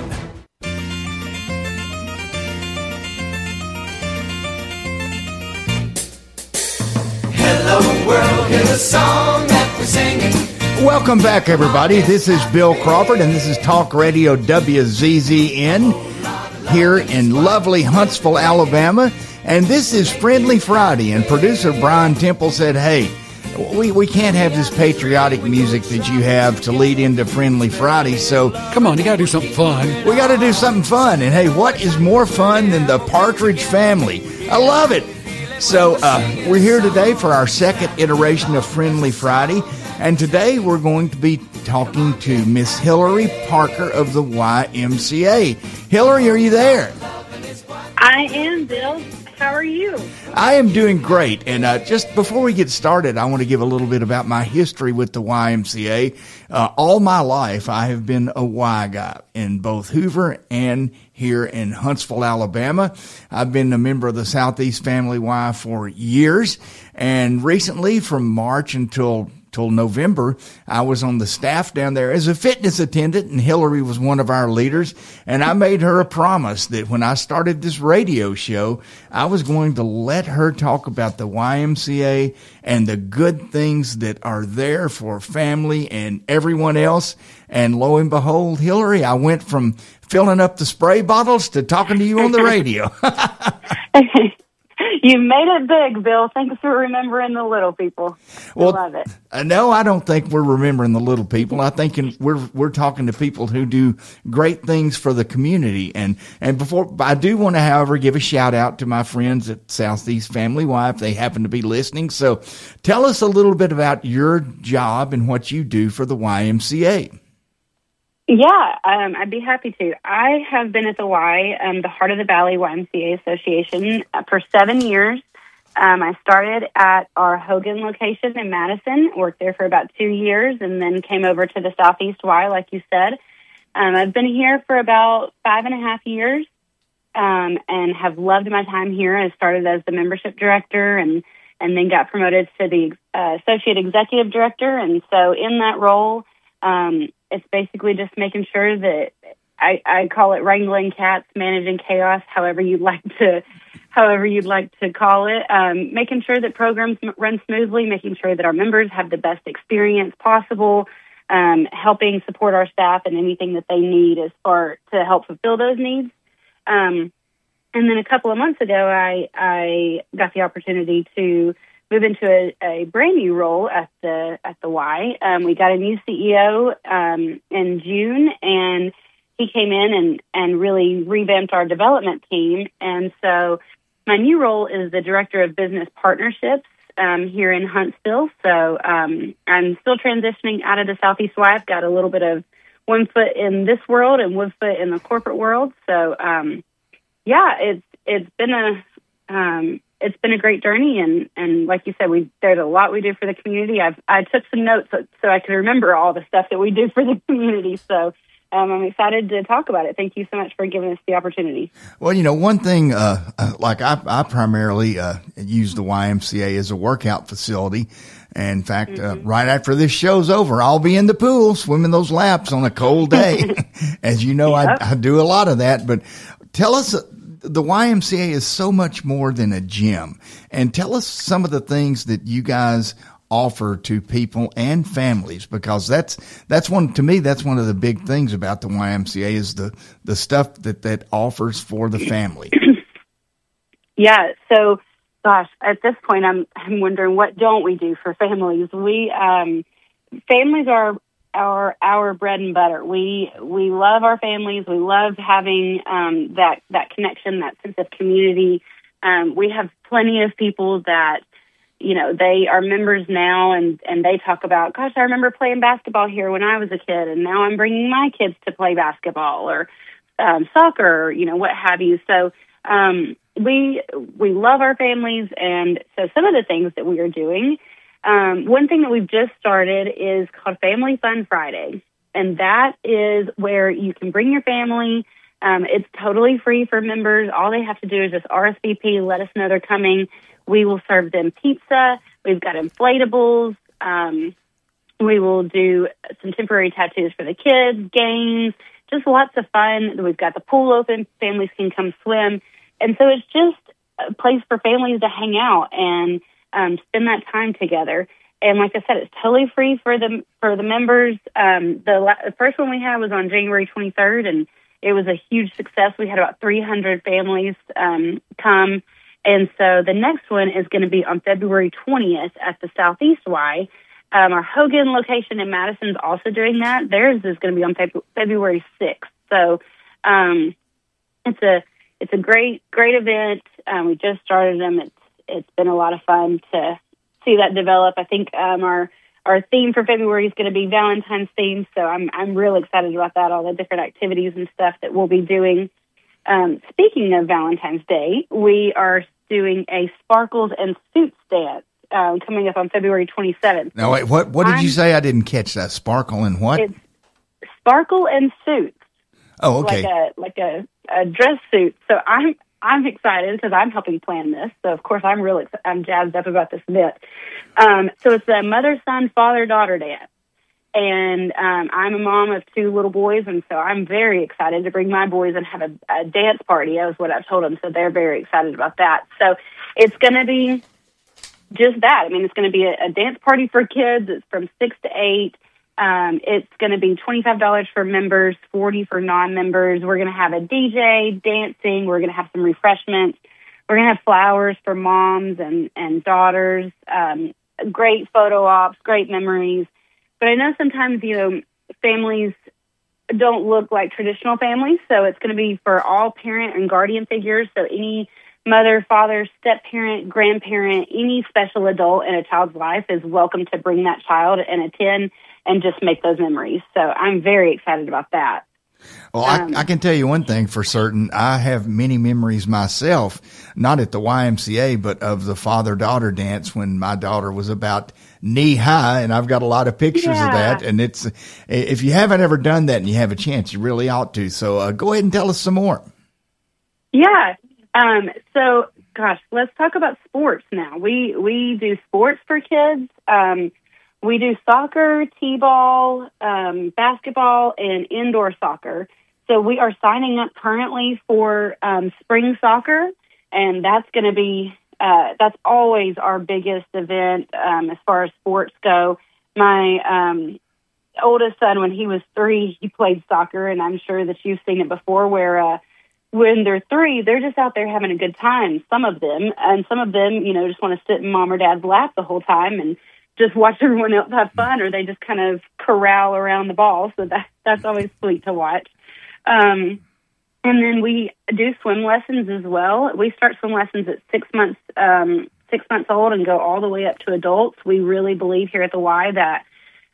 Hello world, here's a song that we're singing. Welcome back, everybody. This is Bill Crawford, and this is Talk Radio WZZN here in lovely Huntsville, Alabama. And this is Friendly Friday, and producer Brian Temple said, hey, we can't have this patriotic music that you have to lead into Friendly Friday, so... Come on, you gotta do something fun. We gotta do something fun, and hey, what is more fun than the Partridge Family? I love it! So, we're here today for our second iteration of Friendly Friday, and today we're going to be talking to Miss Hillary Parker of the YMCA. Hillary, are you there? I am, Bill. How are you? I am doing great, and just before we get started, I want to give a little bit about my history with the YMCA. All my life, I have been a Y guy in both Hoover and here in Huntsville, Alabama. I've been a member of the Southeast Family Y for years, and recently from March until November, I was on the staff down there as a fitness attendant, and Hillary was one of our leaders. And I made her a promise that when I started this radio show, I was going to let her talk about the YMCA and the good things that are there for family and everyone else. And lo and behold, Hillary, I went from filling up the spray bottles to talking to you on the radio. You made it big, Bill. Thanks for remembering the little people. Well, I love it. No, I don't think we're remembering the little people. I think we're talking to people who do great things for the community. And before, I do want to, however, give a shout out to my friends at Southeast Family Y if they happen to be listening. So tell us a little bit about your job and what you do for the YMCA. Yeah, I'd be happy to. I have been at the Y, the Heart of the Valley YMCA Association, for 7 years. I started at our Hogan location in Madison, worked there for about 2 years, and then came over to the Southeast Y, like you said. I've been here for about 5.5 years and have loved my time here. I started as the membership director and then got promoted to the associate executive director. And so in that role, it's basically just making sure that I call it wrangling cats, managing chaos, however you'd like to call it. Making sure that programs run smoothly, making sure that our members have the best experience possible, helping support our staff and anything that they need to help fulfill those needs. And then a couple of months ago, I got the opportunity to move into a brand new role at the Y. We got a new CEO in June, and he came in and really revamped our development team. And so my new role is the Director of Business Partnerships here in Huntsville. So I'm still transitioning out of the Southeast Y. I've got a little bit of one foot in this world and one foot in the corporate world. So it's been a great journey, and like you said, there's a lot we do for the community. I took some notes so I could remember all the stuff that we do for the community. So I'm excited to talk about it. Thank you so much for giving us the opportunity. Well, one thing, like I primarily use the YMCA as a workout facility. And in fact, right after this show's over, I'll be in the pool swimming those laps on a cold day. As you know, yep. I do a lot of that. But tell us, the YMCA is so much more than a gym. And tell us some of the things that you guys offer to people and families, because that's one of the big things about the YMCA is the stuff that offers for the family. Yeah. So, gosh, at this point, I'm wondering, what don't we do for families? Families are our bread and butter. We love our families. We love having that connection, that sense of community. We have plenty of people that, they are members now, and they talk about, gosh, I remember playing basketball here when I was a kid, and now I'm bringing my kids to play basketball or soccer, what have you. So we love our families, and so some of the things that we are doing, one thing that we've just started is called Family Fun Friday. And that is where you can bring your family. It's totally free for members. All they have to do is just RSVP, let us know they're coming. We will serve them pizza. We've got inflatables. We will do some temporary tattoos for the kids, games, just lots of fun. We've got the pool open. Families can come swim. And so it's just a place for families to hang out and spend that time together. And like I said, it's totally free for the members. The first one we had was on January 23rd, and it was a huge success. We had about 300 families come. And so the next one is going to be on February 20th at the Southeast Y. Our Hogan location in Madison's also doing that. Theirs is going to be on February 6th. So it's a great event. We just started them. It's been a lot of fun to see that develop. I think our theme for February is going to be Valentine's theme. So I'm really excited about that. All the different activities and stuff that we'll be doing. Speaking of Valentine's Day, we are doing a Sparkles and Suits dance coming up on February 27th. Now, wait, what did you say? I didn't catch that. Sparkle and what? It's Sparkle and Suits. Oh, okay. Like a dress suit. So I'm excited because I'm helping plan this. So of course I'm jazzed up about this event. So it's a mother, son, father, daughter dance. And I'm a mom of 2 little boys, and so I'm very excited to bring my boys and have a dance party. That was what I've told them, so they're very excited about that. So it's going to be just that. I mean, it's going to be a dance party for kids. It's from 6 to 8. It's going to be $25 for members, $40 for non-members. We're going to have a DJ, dancing. We're going to have some refreshments. We're going to have flowers for moms and daughters, great photo ops, great memories. But I know sometimes, families don't look like traditional families, so it's going to be for all parent and guardian figures. So any mother, father, step-parent, grandparent, any special adult in a child's life is welcome to bring that child and attend and just make those memories. So I'm very excited about that. Well, I can tell you one thing for certain. I have many memories myself, not at the YMCA, but of the father-daughter dance when my daughter was about knee-high, and I've got a lot of pictures of that. And it's if you haven't ever done that and you have a chance, you really ought to. So go ahead and tell us some more. Yeah. So, gosh, let's talk about sports now. We do sports for kids. We do soccer, t-ball, basketball, and indoor soccer. So we are signing up currently for spring soccer, and that's going to be that's always our biggest event as far as sports go. My oldest son, when he was 3, he played soccer, and I'm sure that you've seen it before where when they're 3, they're just out there having a good time, some of them. And some of them, just want to sit in mom or dad's lap the whole time and just watch everyone else have fun, or they just kind of corral around the ball. So that's always sweet to watch. And then we do swim lessons as well. We start swim lessons at 6 months old and go all the way up to adults. We really believe here at the Y that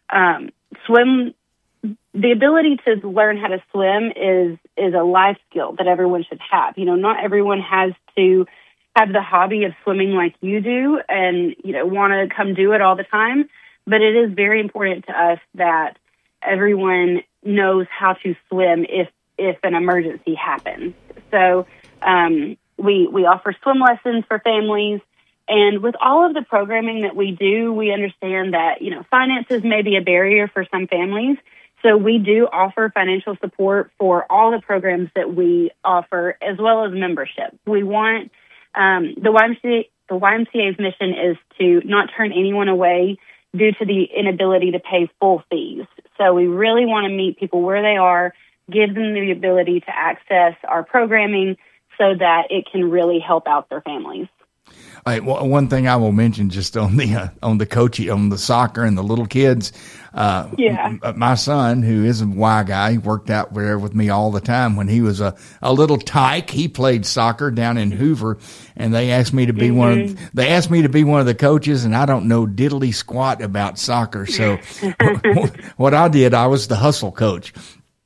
the ability to learn how to swim is a life skill that everyone should have. Not everyone has to have the hobby of swimming like you do and, want to come do it all the time. But it is very important to us that everyone knows how to swim if an emergency happens. So we offer swim lessons for families. And with all of the programming that we do, we understand that, finances may be a barrier for some families. So we do offer financial support for all the programs that we offer, as well as membership. We want the YMCA's mission is to not turn anyone away due to the inability to pay full fees. So we really want to meet people where they are, give them the ability to access our programming so that it can really help out their families. All right, well, one thing I will mention just on the coaching, on the soccer and the little kids. My son, who is a Y guy, worked out there with me all the time. When he was a little tyke, he played soccer down in Hoover, and they asked me to be one of the coaches, and I don't know diddly squat about soccer. So what I did, I was the hustle coach.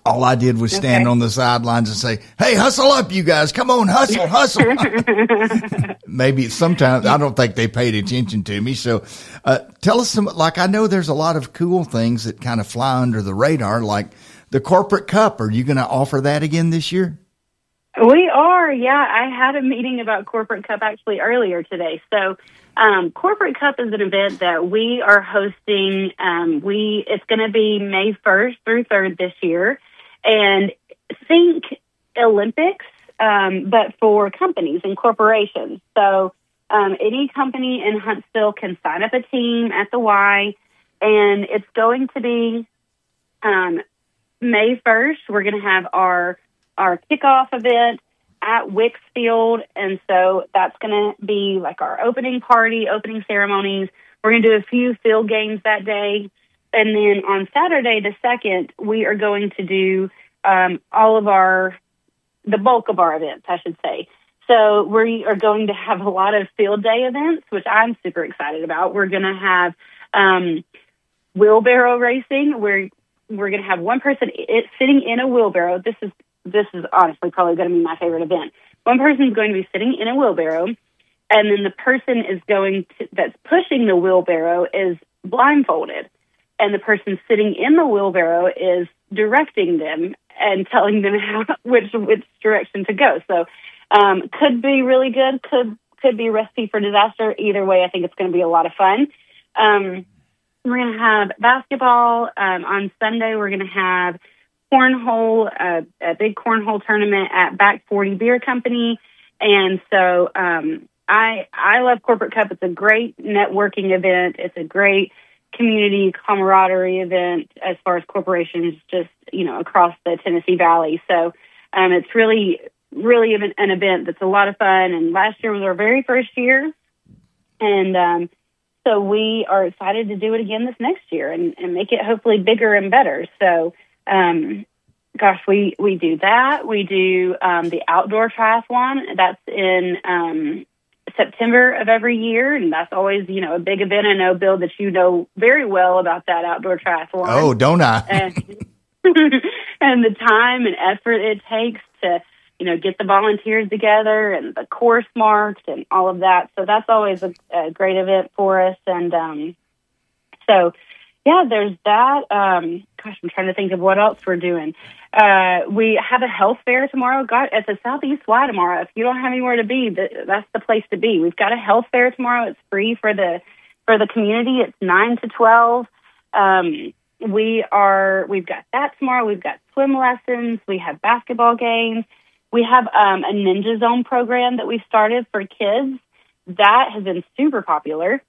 All I did was stand on the sidelines and say, hey, hustle up, you guys. Come on, hustle. Maybe sometimes I don't think they paid attention to me. So tell us some, like, I know there's a lot of cool things that kind of fly under the radar, like the Corporate Cup. Are you going to offer that again this year? We are, yeah. I had a meeting about Corporate Cup actually earlier today. So Corporate Cup is an event that we are hosting. It's going to be May 1st through 3rd this year. And think Olympics, but for companies and corporations. So any company in Huntsville can sign up a team at the Y, and it's going to be May 1st. We're going to have our kickoff event at Wicks Field, and so that's going to be like our opening party, opening ceremonies. We're going to do a few field games that day. And then on Saturday the 2nd, we are going to do the bulk of our events, I should say. So we are going to have a lot of field day events, which I'm super excited about. We're going to have wheelbarrow racing. We're going to have one person sitting in a wheelbarrow. This is honestly probably going to be my favorite event. One person is going to be sitting in a wheelbarrow, and then the person that's pushing the wheelbarrow is blindfolded. And the person sitting in the wheelbarrow is directing them and telling them which direction to go. So could be really good, could be a recipe for disaster. Either way, I think it's going to be a lot of fun. We're going to have basketball. On Sunday, we're going to have cornhole, a big cornhole tournament at Back 40 Beer Company. And so I love Corporate Cup. It's a great networking event. It's a great community camaraderie event as far as corporations just, across the Tennessee Valley. So it's really, really an event that's a lot of fun. And last year was our very first year. And so we are excited to do it again this next year and make it hopefully bigger and better. So, we do that. We do the outdoor triathlon. That's in September of every year, and that's always, a big event. I know, Bill, that you know very well about that outdoor triathlon. Oh, don't I? And the time and effort it takes to, get the volunteers together and the course marked and all of that. So that's always a great event for us. And yeah, there's that. I'm trying to think of what else we're doing. We have a health fair tomorrow. At the Southeast Y tomorrow. If you don't have anywhere to be, that's the place to be. We've got a health fair tomorrow. It's free for the community. It's 9 to 12. We've got that tomorrow. We've got swim lessons. We have basketball games. We have a Ninja Zone program that we started for kids. That has been super popular.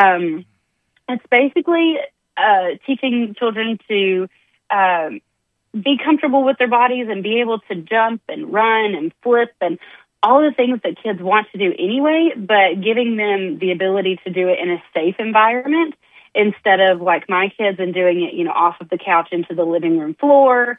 It's basically teaching children to be comfortable with their bodies and be able to jump and run and flip and all the things that kids want to do anyway, but giving them the ability to do it in a safe environment instead of like my kids and doing it, off of the couch into the living room floor.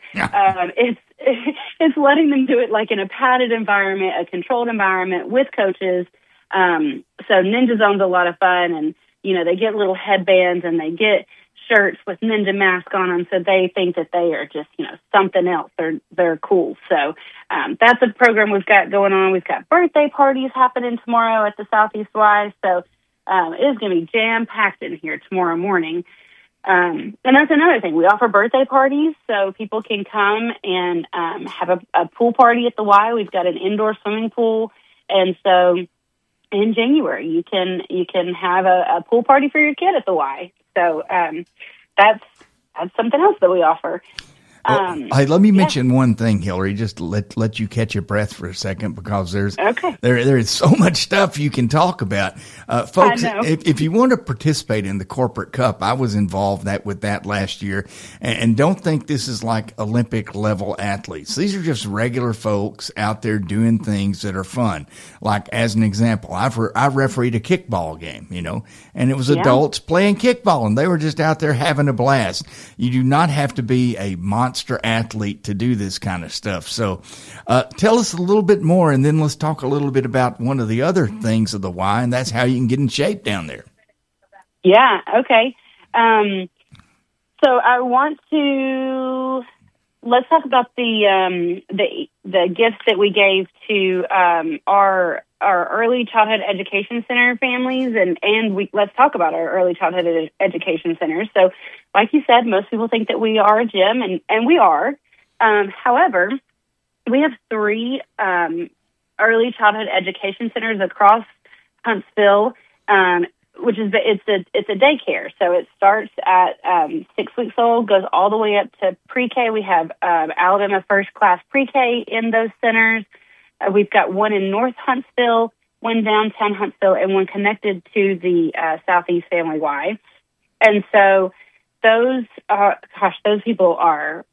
It's letting them do it like in a padded environment, a controlled environment with coaches. So Ninja Zone's a lot of fun, and they get little headbands and they get shirts with ninja mask on them, so they think that they are just, something else. They're cool. So that's a program we've got going on. We've got birthday parties happening tomorrow at the Southeast Y, so it is going to be jam-packed in here tomorrow morning. And that's another thing. We offer birthday parties, so people can come and have a pool party at the Y. We've got an indoor swimming pool, and so in January you can have a pool party for your kid at the Y. So that's something else that we offer. Hey, let me mention one thing, Hillary, just to let you catch your breath for a second, because there is so much stuff you can talk about. Folks, if you want to participate in the Corporate Cup, I was involved with that last year, and don't think this is like Olympic level athletes. These are just regular folks out there doing things that are fun. Like, as an example, I refereed a kickball game, and it was adults playing kickball, and they were just out there having a blast. You do not have to be a monster athlete to do this kind of stuff. So tell us a little bit more, and then let's talk a little bit about one of the other things of the Y, and that's how you can get in shape down there. Yeah, okay. So I want to let's talk about the gifts that we gave to our early childhood education center families, and let's talk about our early childhood education centers. So, like you said, most people think that we are a gym, and we are. However, we have 3 early childhood education centers across Huntsville, which is it's a daycare. So it starts at 6 weeks old, goes all the way up to pre-K. We have Alabama First Class Pre-K in those centers. We've got one in North Huntsville, one downtown Huntsville, and one connected to the Southeast Family Y. And so those people are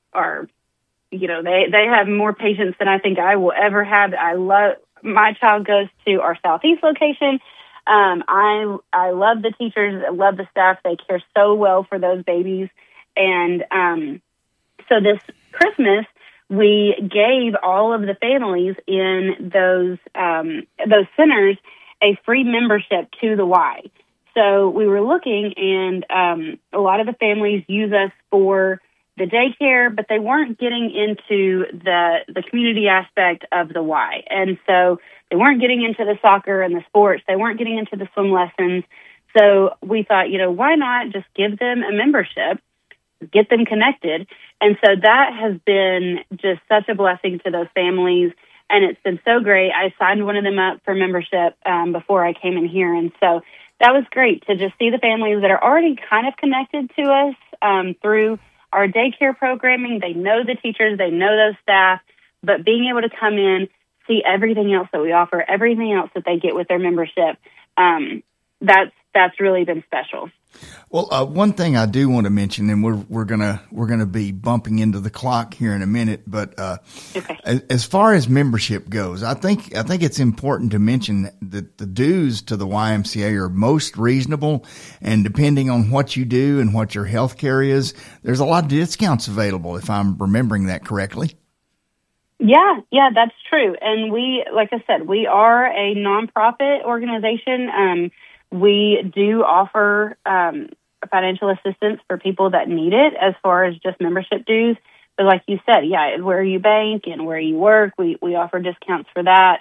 they have more patience than I think I will ever have. My child goes to our Southeast location. I love the teachers. I love the staff. They care so well for those babies. And so this Christmas, we gave all of the families in those centers a free membership to the Y. So we were looking, and a lot of the families use us for the daycare, but they weren't getting into the community aspect of the Y. And so they weren't getting into the soccer and the sports. They weren't getting into the swim lessons. So we thought, why not just give them a membership, get them connected? And so that has been just such a blessing to those families, and it's been so great. I signed one of them up for membership before I came in here, and so that was great to just see the families that are already kind of connected to us through our daycare programming. They know the teachers, they know those staff, but being able to come in, see everything else that we offer, everything else that they get with their membership, that's really been special. Well, one thing I do want to mention, and we're gonna be bumping into the clock here in a minute, but okay. As far as membership goes, I think it's important to mention that the dues to the YMCA are most reasonable, and depending on what you do and what your health care is, there's a lot of discounts available, if I'm remembering that correctly. Yeah, that's true. And like I said, we are a nonprofit organization. We do offer financial assistance for people that need it as far as just membership dues. But like you said, where you bank and where you work, we offer discounts for that.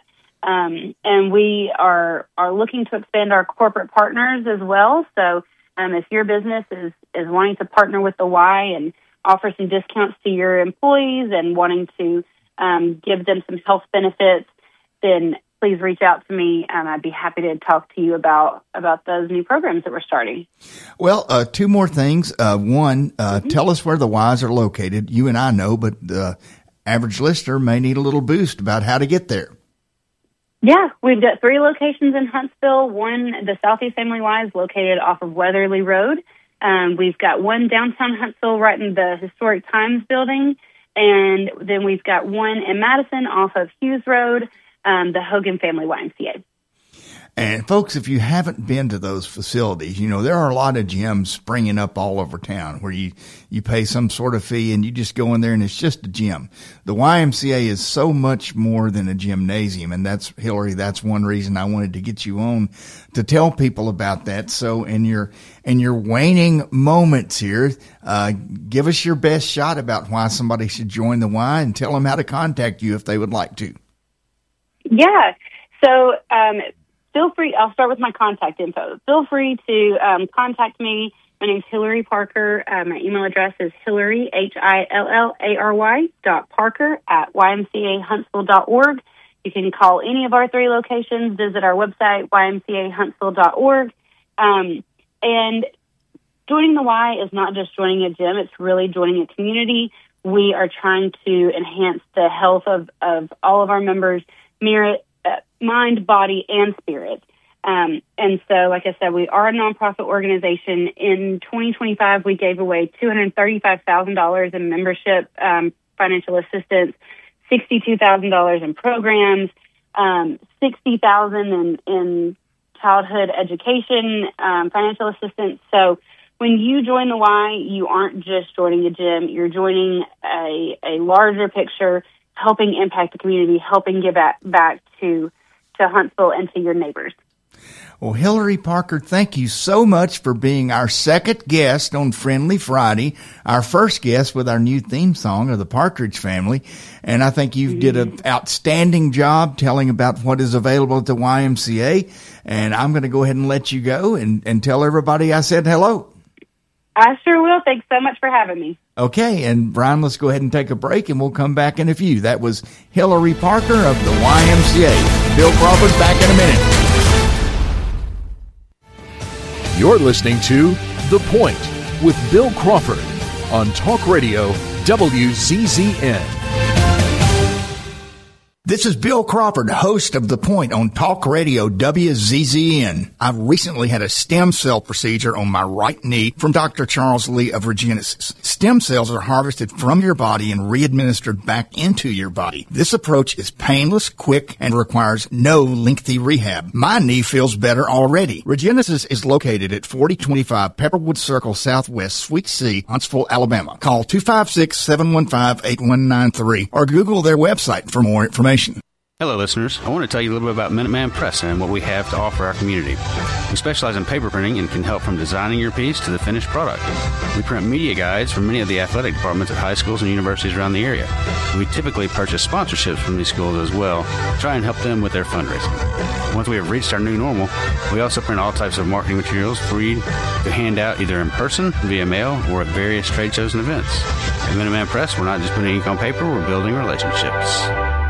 And we are looking to expand our corporate partners as well. So if your business is wanting to partner with the Y and offer some discounts to your employees and wanting to give them some health benefits, then please reach out to me. I'd be happy to talk to you about those new programs that we're starting. Well, 2 more things. One, tell us where the Ys are located. You and I know, but the average listener may need a little boost about how to get there. Yeah, we've got 3 locations in Huntsville. One, the Southeast Family Y, is located off of Weatherly Road. We've got one downtown Huntsville right in the Historic Times building. And then we've got one in Madison off of Hughes Road, the Hogan Family YMCA. And folks, if you haven't been to those facilities, there are a lot of gyms springing up all over town where you pay some sort of fee and you just go in there and it's just a gym. The YMCA is so much more than a gymnasium. And that's, Hillary, that's one reason I wanted to get you on to tell people about that. So in your waning moments here, give us your best shot about why somebody should join the Y and tell them how to contact you if they would like to. Yeah. So, feel free. I'll start with my contact info. Feel free to contact me. My name's Hillary Parker. My email address is Hillary, HILLARY .Parker@YMCAHuntsville.org. You can call any of our 3 locations, visit our website, YMCAHuntsville.org. And joining the Y is not just joining a gym, it's really joining a community. We are trying to enhance the health of all of our members, mind, body, and spirit. And so, like I said, we are a nonprofit organization. In 2025, we gave away $235,000 in membership financial assistance, $62,000 in programs, $60,000 in childhood education financial assistance. So when you join the Y, you aren't just joining a gym. You're joining a larger picture, helping impact the community, helping give back to Huntsville and to your neighbors. Well, Hillary Parker, thank you so much for being our second guest on Friendly Friday, our first guest with our new theme song of the Partridge Family. And I think you did an outstanding job telling about what is available at the YMCA. And I'm going to go ahead and let you go and tell everybody I said hello. I sure will. Thanks so much for having me. Okay, and Brian, let's go ahead and take a break, and we'll come back in a few. That was Hillary Parker of the YMCA. Bill Crawford back in a minute. You're listening to The Point with Bill Crawford on Talk Radio WZZN. This is Bill Crawford, host of The Point on Talk Radio WZZN. I've recently had a stem cell procedure on my right knee from Dr. Charles Lee of Regenesis. Stem cells are harvested from your body and re-administered back into your body. This approach is painless, quick, and requires no lengthy rehab. My knee feels better already. Regenesis is located at 4025 Pepperwood Circle Southwest, Suite C, Huntsville, Alabama. Call 256-715-8193 or Google their website for more information. Hello, listeners. I want to tell you a little bit about Minuteman Press and what we have to offer our community. We specialize in paper printing and can help from designing your piece to the finished product. We print media guides for many of the athletic departments at high schools and universities around the area. We typically purchase sponsorships from these schools as well, try and help them with their fundraising. Once we have reached our new normal, we also print all types of marketing materials for you to hand out either in person, via mail, or at various trade shows and events. At Minuteman Press, we're not just putting ink on paper, we're building relationships.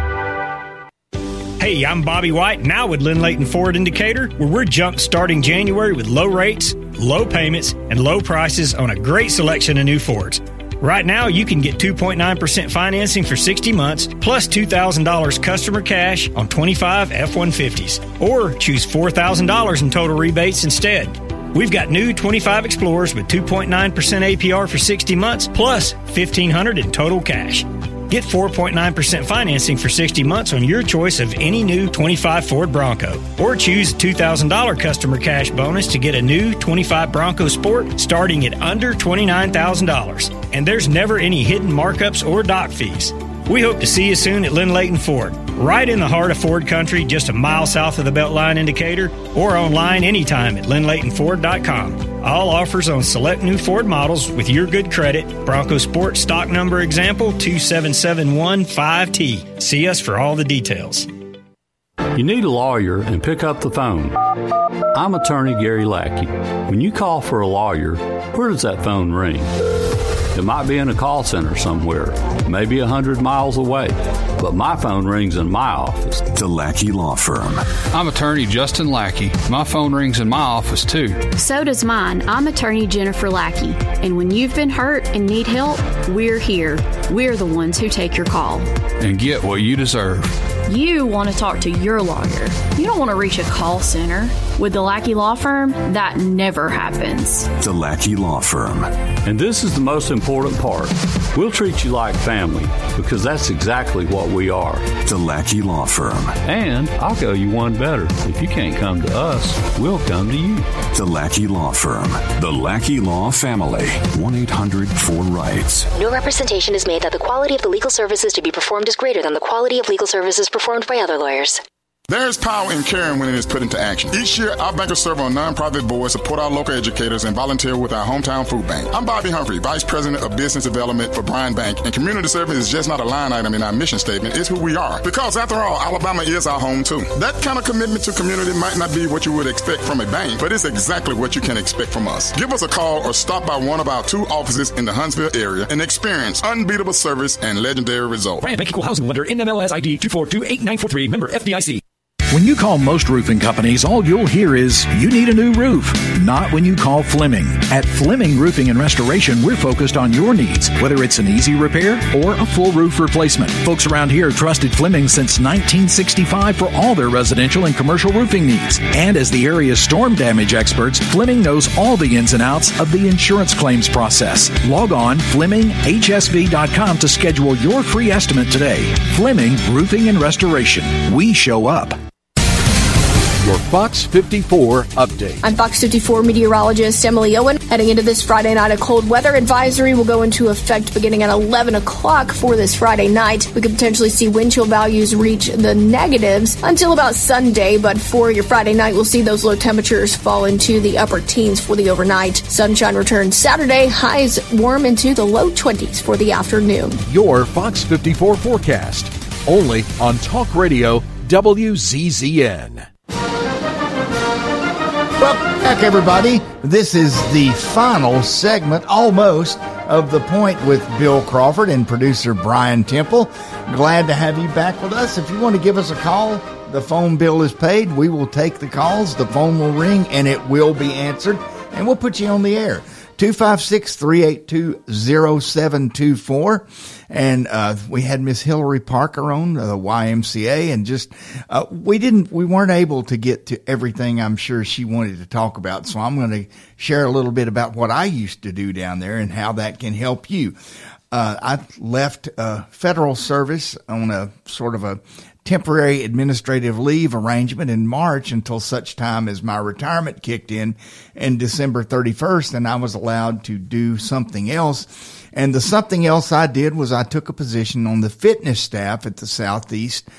Hey, I'm Bobby White, now with Lynn Layton Ford in Decatur, where we're jump-starting January with low rates, low payments, and low prices on a great selection of new Fords. Right now, you can get 2.9% financing for 60 months, plus $2,000 customer cash on 25 F-150s, or choose $4,000 in total rebates instead. We've got new 25 Explorers with 2.9% APR for 60 months, plus $1,500 in total cash. Get 4.9% financing for 60 months on your choice of any new 25 Ford Bronco. Or choose a $2,000 customer cash bonus to get a new 25 Bronco Sport starting at under $29,000. And there's never any hidden markups or dock fees. We hope to see you soon at Lynn Layton Ford, right in the heart of Ford country, just a mile south of the Beltline in Decatur, or online anytime at lynnlaytonford.com. All offers on select new Ford models with your good credit. Bronco Sport stock number example 27715T. See us for all the details. You need a lawyer and pick up the phone. I'm attorney Gary Lackey. When you call for a lawyer, where does that phone ring? It might be in a call center somewhere, maybe 100 miles away, but my phone rings in my office. The Lackey Law Firm. I'm attorney Justin Lackey. My phone rings in my office too. So does mine. I'm attorney Jennifer Lackey. And when you've been hurt and need help, we're here. We're the ones who take your call. And get what you deserve. You want to talk to your lawyer. You don't want to reach a call center. With the Lackey Law Firm, that never happens. The Lackey Law Firm. And this is the most important part. We'll treat you like family, because that's exactly what we are. The Lackey Law Firm. And I'll go you one better. If you can't come to us, we'll come to you. The Lackey Law Firm. The Lackey Law Family. 1-800-4RIGHTS. No representation is made that the quality of the legal services to be performed is greater than the quality of legal services performed by other lawyers. There's power in caring when it is put into action. Each year, our bankers serve on nonprofit boards, support our local educators, and volunteer with our hometown food bank. I'm Bobby Humphrey, Vice President of Business Development for Bryan Bank, and community service is just not a line item in our mission statement. It's who we are. Because after all, Alabama is our home too. That kind of commitment to community might not be what you would expect from a bank, but it's exactly what you can expect from us. Give us a call or stop by one of our 2 offices in the Huntsville area and experience unbeatable service and legendary results. Bryan Bank Equal Housing Lender, NMLS ID 2428943, member FDIC. When you call most roofing companies, all you'll hear is, you need a new roof. Not when you call Fleming. At Fleming Roofing and Restoration, we're focused on your needs, whether it's an easy repair or a full roof replacement. Folks around here trusted Fleming since 1965 for all their residential and commercial roofing needs. And as the area's storm damage experts, Fleming knows all the ins and outs of the insurance claims process. Log on FlemingHSV.com to schedule your free estimate today. Fleming Roofing and Restoration. We show up. your Fox 54 update. I'm Fox 54 meteorologist Emily Owen. Heading into this Friday night, a cold weather advisory will go into effect beginning at 11 o'clock for this Friday night. We could potentially see wind chill values reach the negatives until about Sunday, but for your Friday night, we'll see those low temperatures fall into the upper teens for the overnight. Sunshine returns Saturday, highs warm into the low 20s for the afternoon. Your Fox 54 forecast, only on Talk Radio WZZN. Welcome back, everybody. This is the final segment, almost, of The Point with Bill Crawford and producer Brian Temple. Glad to have you back with us. If you want to give us a call, the phone bill is paid. We will take the calls. The phone will ring, and it will be answered, and we'll put you on the air. 256-382-0724. And we had Miss Hillary Parker on the YMCA, and just we weren't able to get to everything I'm sure she wanted to talk about. So I'm going to share a little bit about what I used to do down there and how that can help you. I left federal service on a sort of a temporary administrative leave arrangement in March until such time as my retirement kicked in December 31st, and I was allowed to do something else. And the something else I did was I took a position on the fitness staff at the Southeast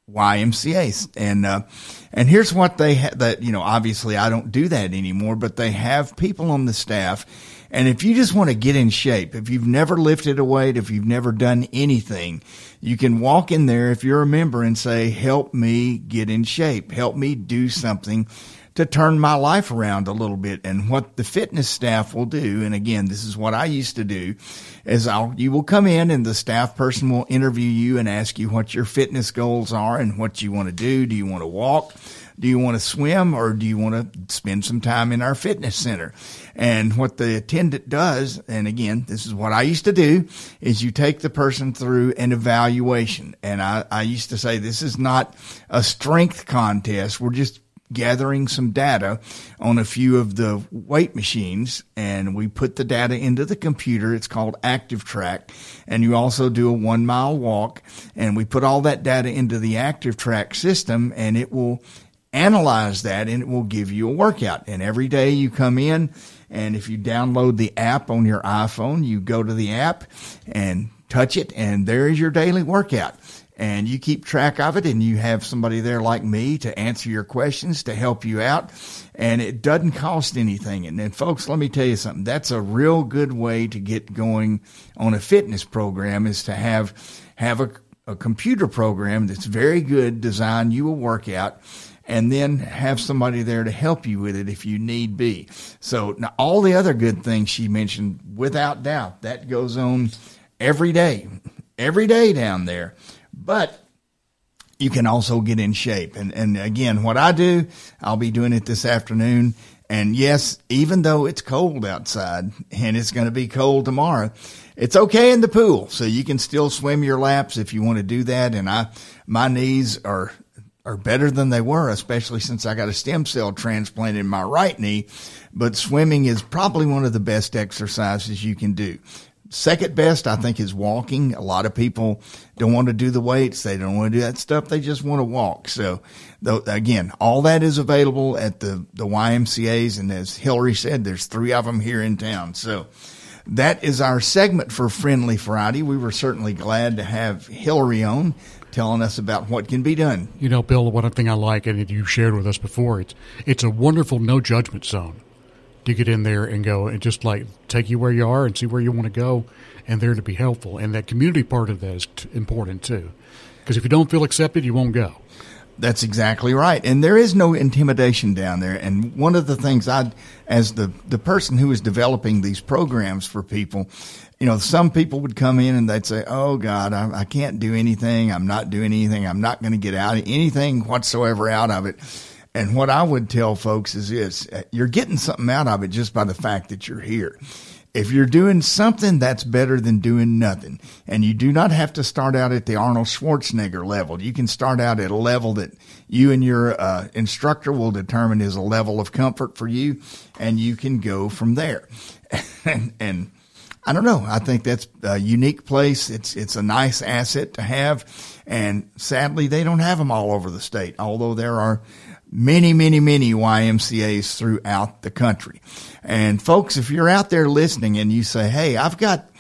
YMCA. And here's what they that, obviously I don't do that anymore, but they have people on the staff. And if you just want to get in shape, if you've never lifted a weight, if you've never done anything, you can walk in there if you're a member and say, help me get in shape. Help me do something to turn my life around a little bit. And what the fitness staff will do, and again, this is what I used to do, is you will come in and the staff person will interview you and ask you what your fitness goals are and what you want to do. Do you want to walk? Do you want to swim, or do you want to spend some time in our fitness center? And what the attendant does, and again, this is what I used to do, is you take the person through an evaluation. And I used to say, this is not a strength contest. We're just gathering some data on a few of the weight machines, and we put the data into the computer. It's called Active Track, and you also do a 1 mile walk, and we put all that data into the Active Track system, and it will analyze that, and it will give you a workout. And every day you come in, and if you download the app on your iPhone, you go to the app and touch it, and there is your daily workout. And you keep track of it, and you have somebody there like me to answer your questions, to help you out, and it doesn't cost anything. And then, folks, let me tell you something. That's a real good way to get going on a fitness program, is to have a computer program that's very good, design you a workout, and then have somebody there to help you with it if you need be. So now all the other good things she mentioned, without doubt, that goes on every day down there. But you can also get in shape. And again, what I do, I'll be doing it this afternoon. And yes, even though it's cold outside and it's going to be cold tomorrow, it's okay in the pool. So you can still swim your laps if you want to do that. And my knees are better than they were, especially since I got a stem cell transplant in my right knee. But swimming is probably one of the best exercises you can do. Second best, I think, is walking. A lot of people don't want to do the weights. They don't want to do that stuff. They just want to walk. So, again, all that is available at the YMCAs. And as Hillary said, there's 3 of them here in town. So that is our segment for Friendly Friday. We were certainly glad to have Hillary on, telling us about what can be done. Bill, one thing I like, and you shared with us before, it's a wonderful no-judgment zone. You get in there and go and just take you where you are and see where you want to go, and there to be helpful. And that community part of that is important too, because if you don't feel accepted, you won't go. That's exactly right. And there is no intimidation down there. And one of the things as the person who is developing these programs for people, some people would come in and they'd say, oh God, I can't do anything. I'm not doing anything. I'm not going to get anything whatsoever out of it. And what I would tell folks is this: you're getting something out of it just by the fact that you're here. If you're doing something, that's better than doing nothing. And you do not have to start out at the Arnold Schwarzenegger level. You can start out at a level that you and your instructor will determine is a level of comfort for you, and you can go from there. And I don't know. I think that's a unique place. It's a nice asset to have. And sadly, they don't have them all over the state, although there are many, many, many YMCAs throughout the country. And folks, if you're out there listening and you say, hey, I've got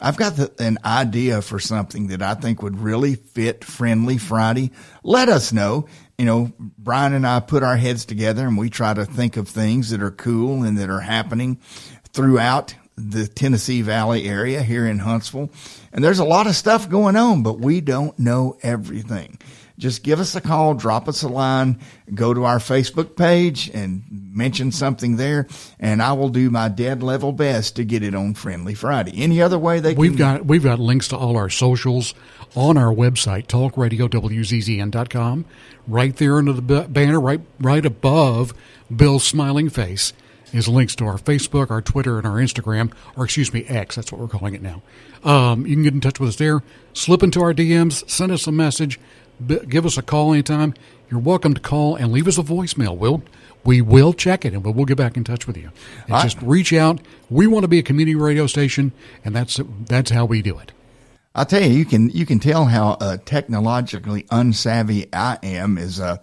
an idea for something that I think would really fit Friendly Friday, let us know. You know, Brian and I put our heads together and we try to think of things that are cool and that are happening throughout the Tennessee Valley area here in Huntsville. And there's a lot of stuff going on, but we don't know everything. Just give us a call, drop us a line, go to our Facebook page and mention something there, and I will do my dead level best to get it on Friendly Friday. Any other way they can? We've got links to all our socials on our website, talkradiowzzn.com. Right there under the banner, right above Bill's smiling face, is links to our Facebook, our Twitter, and our Instagram, or excuse me, X. That's what we're calling it now. You can get in touch with us there. Slip into our DMs, send us a message. Give us a call anytime. You're welcome to call and leave us a voicemail. We will check it, and we'll get back in touch with you. And just reach out. We want to be a community radio station, and that's how we do it. I'll tell you, you can tell how technologically unsavvy I am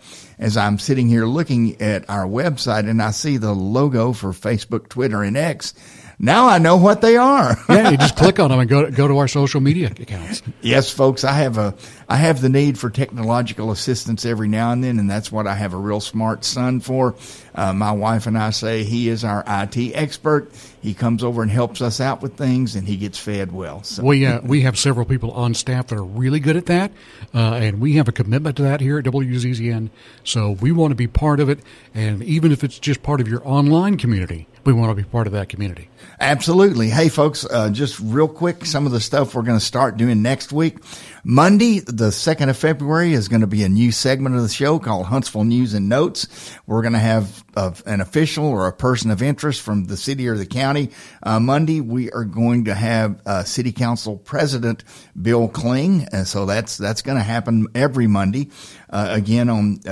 as I'm sitting here looking at our website and I see the logo for Facebook, Twitter, and X. Now I know what they are. Yeah, you just click on them and go to our social media accounts. Yes, folks, I have the need for technological assistance every now and then, and that's what I have a real smart son for. My wife and I say he is our IT expert. He comes over and helps us out with things, and he gets fed well. So. We have several people on staff that are really good at that, and we have a commitment to that here at WZZN. So we want to be part of it, and even if it's just part of your online community, we want to be part of that community. Absolutely. Hey, folks, just real quick, some of the stuff we're going to start doing next week. Monday, the 2nd of February, is going to be a new segment of the show called Huntsville News and Notes. We're going to have an official or a person of interest from the city or the county. Monday, we are going to have City Council President Bill Kling, and so that's going to happen every Monday. Again,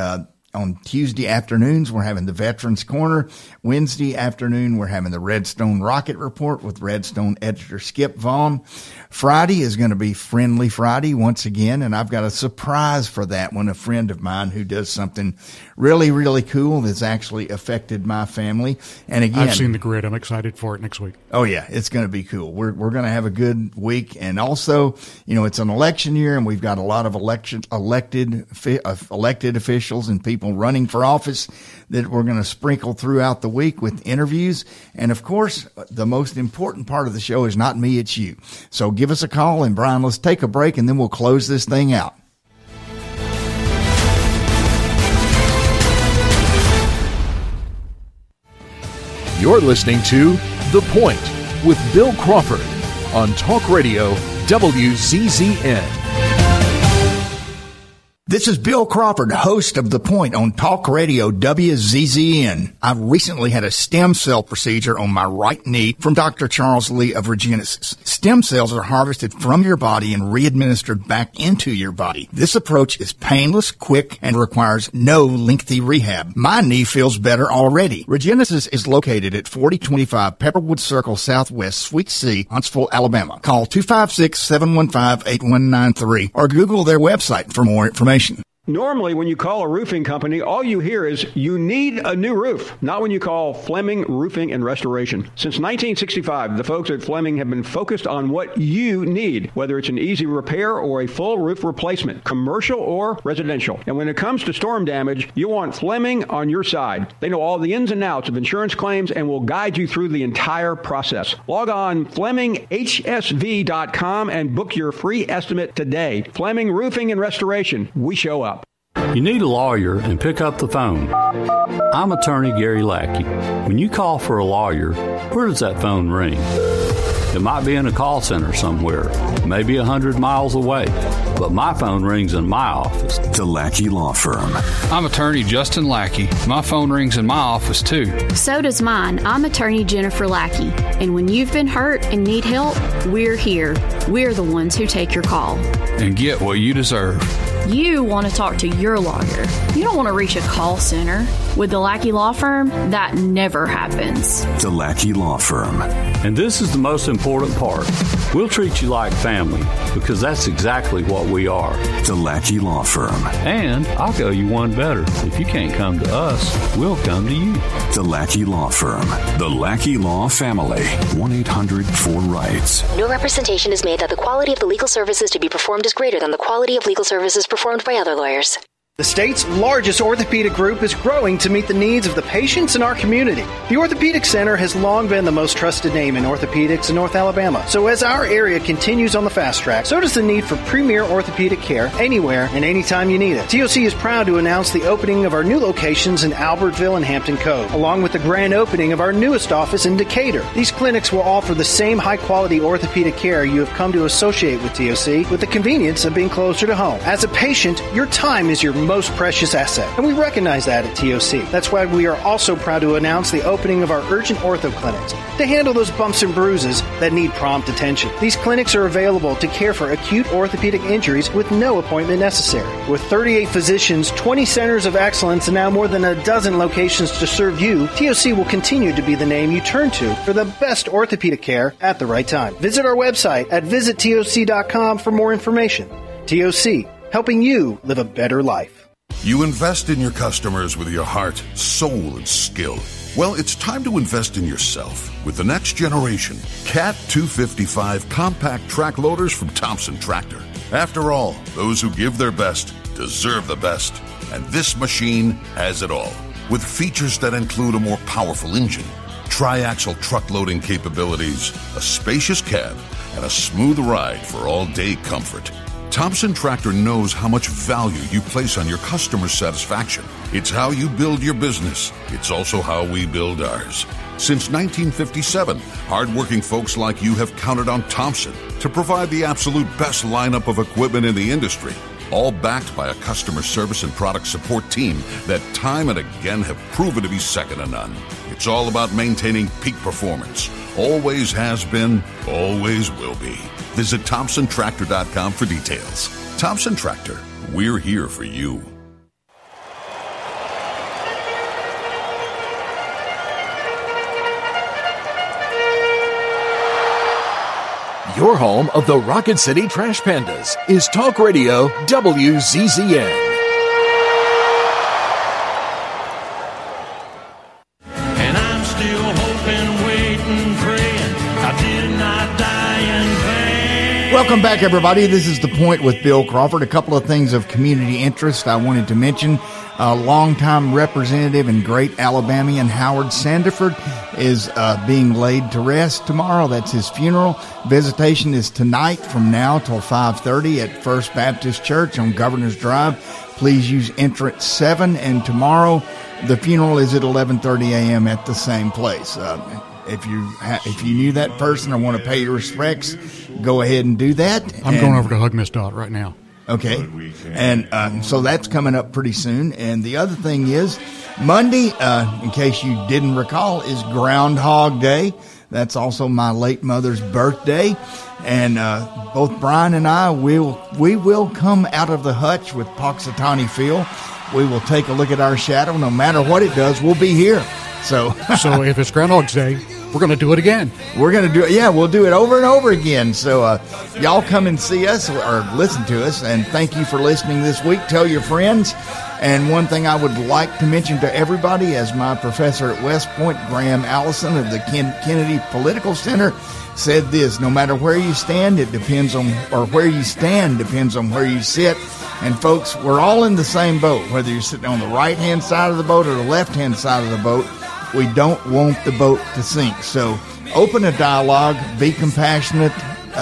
on Tuesday afternoons, we're having the Veterans Corner. Wednesday afternoon, we're having the Redstone Rocket Report with Redstone editor Skip Vaughn. Friday is going to be Friendly Friday once again, and I've got a surprise for that one. A friend of mine who does something really, really cool that's actually affected my family. And again, I've seen the grid. I'm excited for it next week. Oh yeah, it's going to be cool. We're going to have a good week, and also, you know, it's an election year, and we've got a lot of elected officials and people running for office that we're going to sprinkle throughout the week with interviews. And of course, the most important part of the show is not me, it's you. So give us a call, and Brian, let's take a break and then we'll close this thing out. You're listening to The Point with Bill Crawford on Talk Radio WZZN. This is Bill Crawford, host of The Point on Talk Radio WZZN. I recently had a stem cell procedure on my right knee from Dr. Charles Lee of Regenesis. Stem cells are harvested from your body and re-administered back into your body. This approach is painless, quick, and requires no lengthy rehab. My knee feels better already. Regenesis is located at 4025 Pepperwood Circle Southwest, Suite C, Huntsville, Alabama. Call 256-715-8193 or Google their website for more information. Normally, when you call a roofing company, all you hear is, you need a new roof. Not when you call Fleming Roofing and Restoration. Since 1965, the folks at Fleming have been focused on what you need, whether it's an easy repair or a full roof replacement, commercial or residential. And when it comes to storm damage, you want Fleming on your side. They know all the ins and outs of insurance claims and will guide you through the entire process. Log on FlemingHSV.com and book your free estimate today. Fleming Roofing and Restoration. We show up. You need a lawyer and pick up the phone. I'm attorney Gary Lackey. When you call for a lawyer, where does that phone ring? It might be in a call center somewhere, maybe 100 miles away, but my phone rings in my office. The Lackey Law Firm. I'm attorney Justin Lackey. My phone rings in my office, too. So does mine. I'm attorney Jennifer Lackey. And when you've been hurt and need help, we're here. We're the ones who take your call. And get what you deserve. You want to talk to your lawyer. You You don't want to reach a call center. With the Lackey Law Firm, that never happens. The Lackey Law Firm. And this is the most important part. We'll treat you like family because that's exactly what we are. The Lackey Law Firm. And I'll go you one better. If you can't come to us, we'll come to you. The Lackey Law Firm. The Lackey Law Family. 1-800-4RIGHTS. No representation is made that the quality of the legal services to be performed is greater than the quality of legal services performed by other lawyers. The state's largest orthopedic group is growing to meet the needs of the patients in our community. The Orthopedic Center has long been the most trusted name in orthopedics in North Alabama. So as our area continues on the fast track, so does the need for premier orthopedic care anywhere and anytime you need it. TOC is proud to announce the opening of our new locations in Albertville and Hampton Cove, along with the grand opening of our newest office in Decatur. These clinics will offer the same high-quality orthopedic care you have come to associate with TOC, with the convenience of being closer to home. As a patient, your time is your most precious asset, and we recognize that at TOC. That's why we are also proud to announce the opening of our urgent ortho clinics to handle those bumps and bruises that need prompt attention. These clinics are available to care for acute orthopedic injuries with no appointment necessary. With 38 physicians, 20 centers of excellence, and now more than a dozen locations to serve you, TOC will continue to be the name you turn to for the best orthopedic care at the right time. Visit our website at visittoc.com for more information. TOC, helping you live a better life. You invest in your customers with your heart, soul, and skill. Well, it's time to invest in yourself with the next generation CAT 255 compact track loaders from Thompson Tractor. After all, those who give their best deserve the best. And this machine has it all. With features that include a more powerful engine, tri-axle truck loading capabilities, a spacious cab, and a smooth ride for all-day comfort. Thompson Tractor knows how much value you place on your customer satisfaction. It's how you build your business. It's also how we build ours. Since 1957, hardworking folks like you have counted on Thompson to provide the absolute best lineup of equipment in the industry, all backed by a customer service and product support team that time and again have proven to be second to none. It's all about maintaining peak performance. Always has been, always will be. Visit ThompsonTractor.com for details. Thompson Tractor, we're here for you. Your home of the Rocket City Trash Pandas is Talk Radio WZZN. And I'm still hoping, waiting, praying I did not die in vain. Welcome back, everybody. This is The Point with Bill Crawford. A couple of things of community interest I wanted to mention. A longtime representative and great Alabamian Howard Sandiford is being laid to rest tomorrow. That's his funeral. Visitation is tonight from now till 5:30 at First Baptist Church on Governor's Drive. Please use entrance 7. And tomorrow the funeral is at 11:30 a.m. at the same place. If you knew that person or want to pay your respects, go ahead and do that. I'm going over to hug Miss Dot right now. Okay, and so that's coming up pretty soon. And the other thing is, Monday, in case you didn't recall, is Groundhog Day. That's also my late mother's birthday. And both Brian and I, we will come out of the hutch with Poxitani Phil. We will take a look at our shadow. No matter what it does, we'll be here. So if it's Groundhog's Day, we're going to do it again. We're going to do it. Yeah, we'll do it over and over again. So y'all come and see us or listen to us. And thank you for listening this week. Tell your friends. And one thing I would like to mention to everybody, as my professor at West Point, Graham Allison of the Kennedy Political Center, said this: no matter where you stand, it depends on, or where you stand depends on where you sit. And folks, we're all in the same boat, whether you're sitting on the right-hand side of the boat or the left-hand side of the boat. We don't want the boat to sink. So open a dialogue, be compassionate,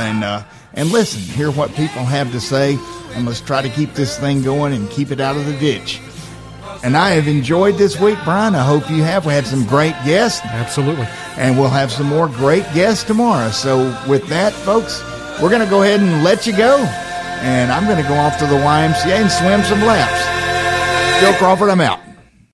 and listen. Hear what people have to say, and let's try to keep this thing going and keep it out of the ditch. And I have enjoyed this week, Brian. I hope you have. We had some great guests. Absolutely. And we'll have some more great guests tomorrow. So with that, folks, we're going to go ahead and let you go. And I'm going to go off to the YMCA and swim some laps. Bill Crawford, I'm out.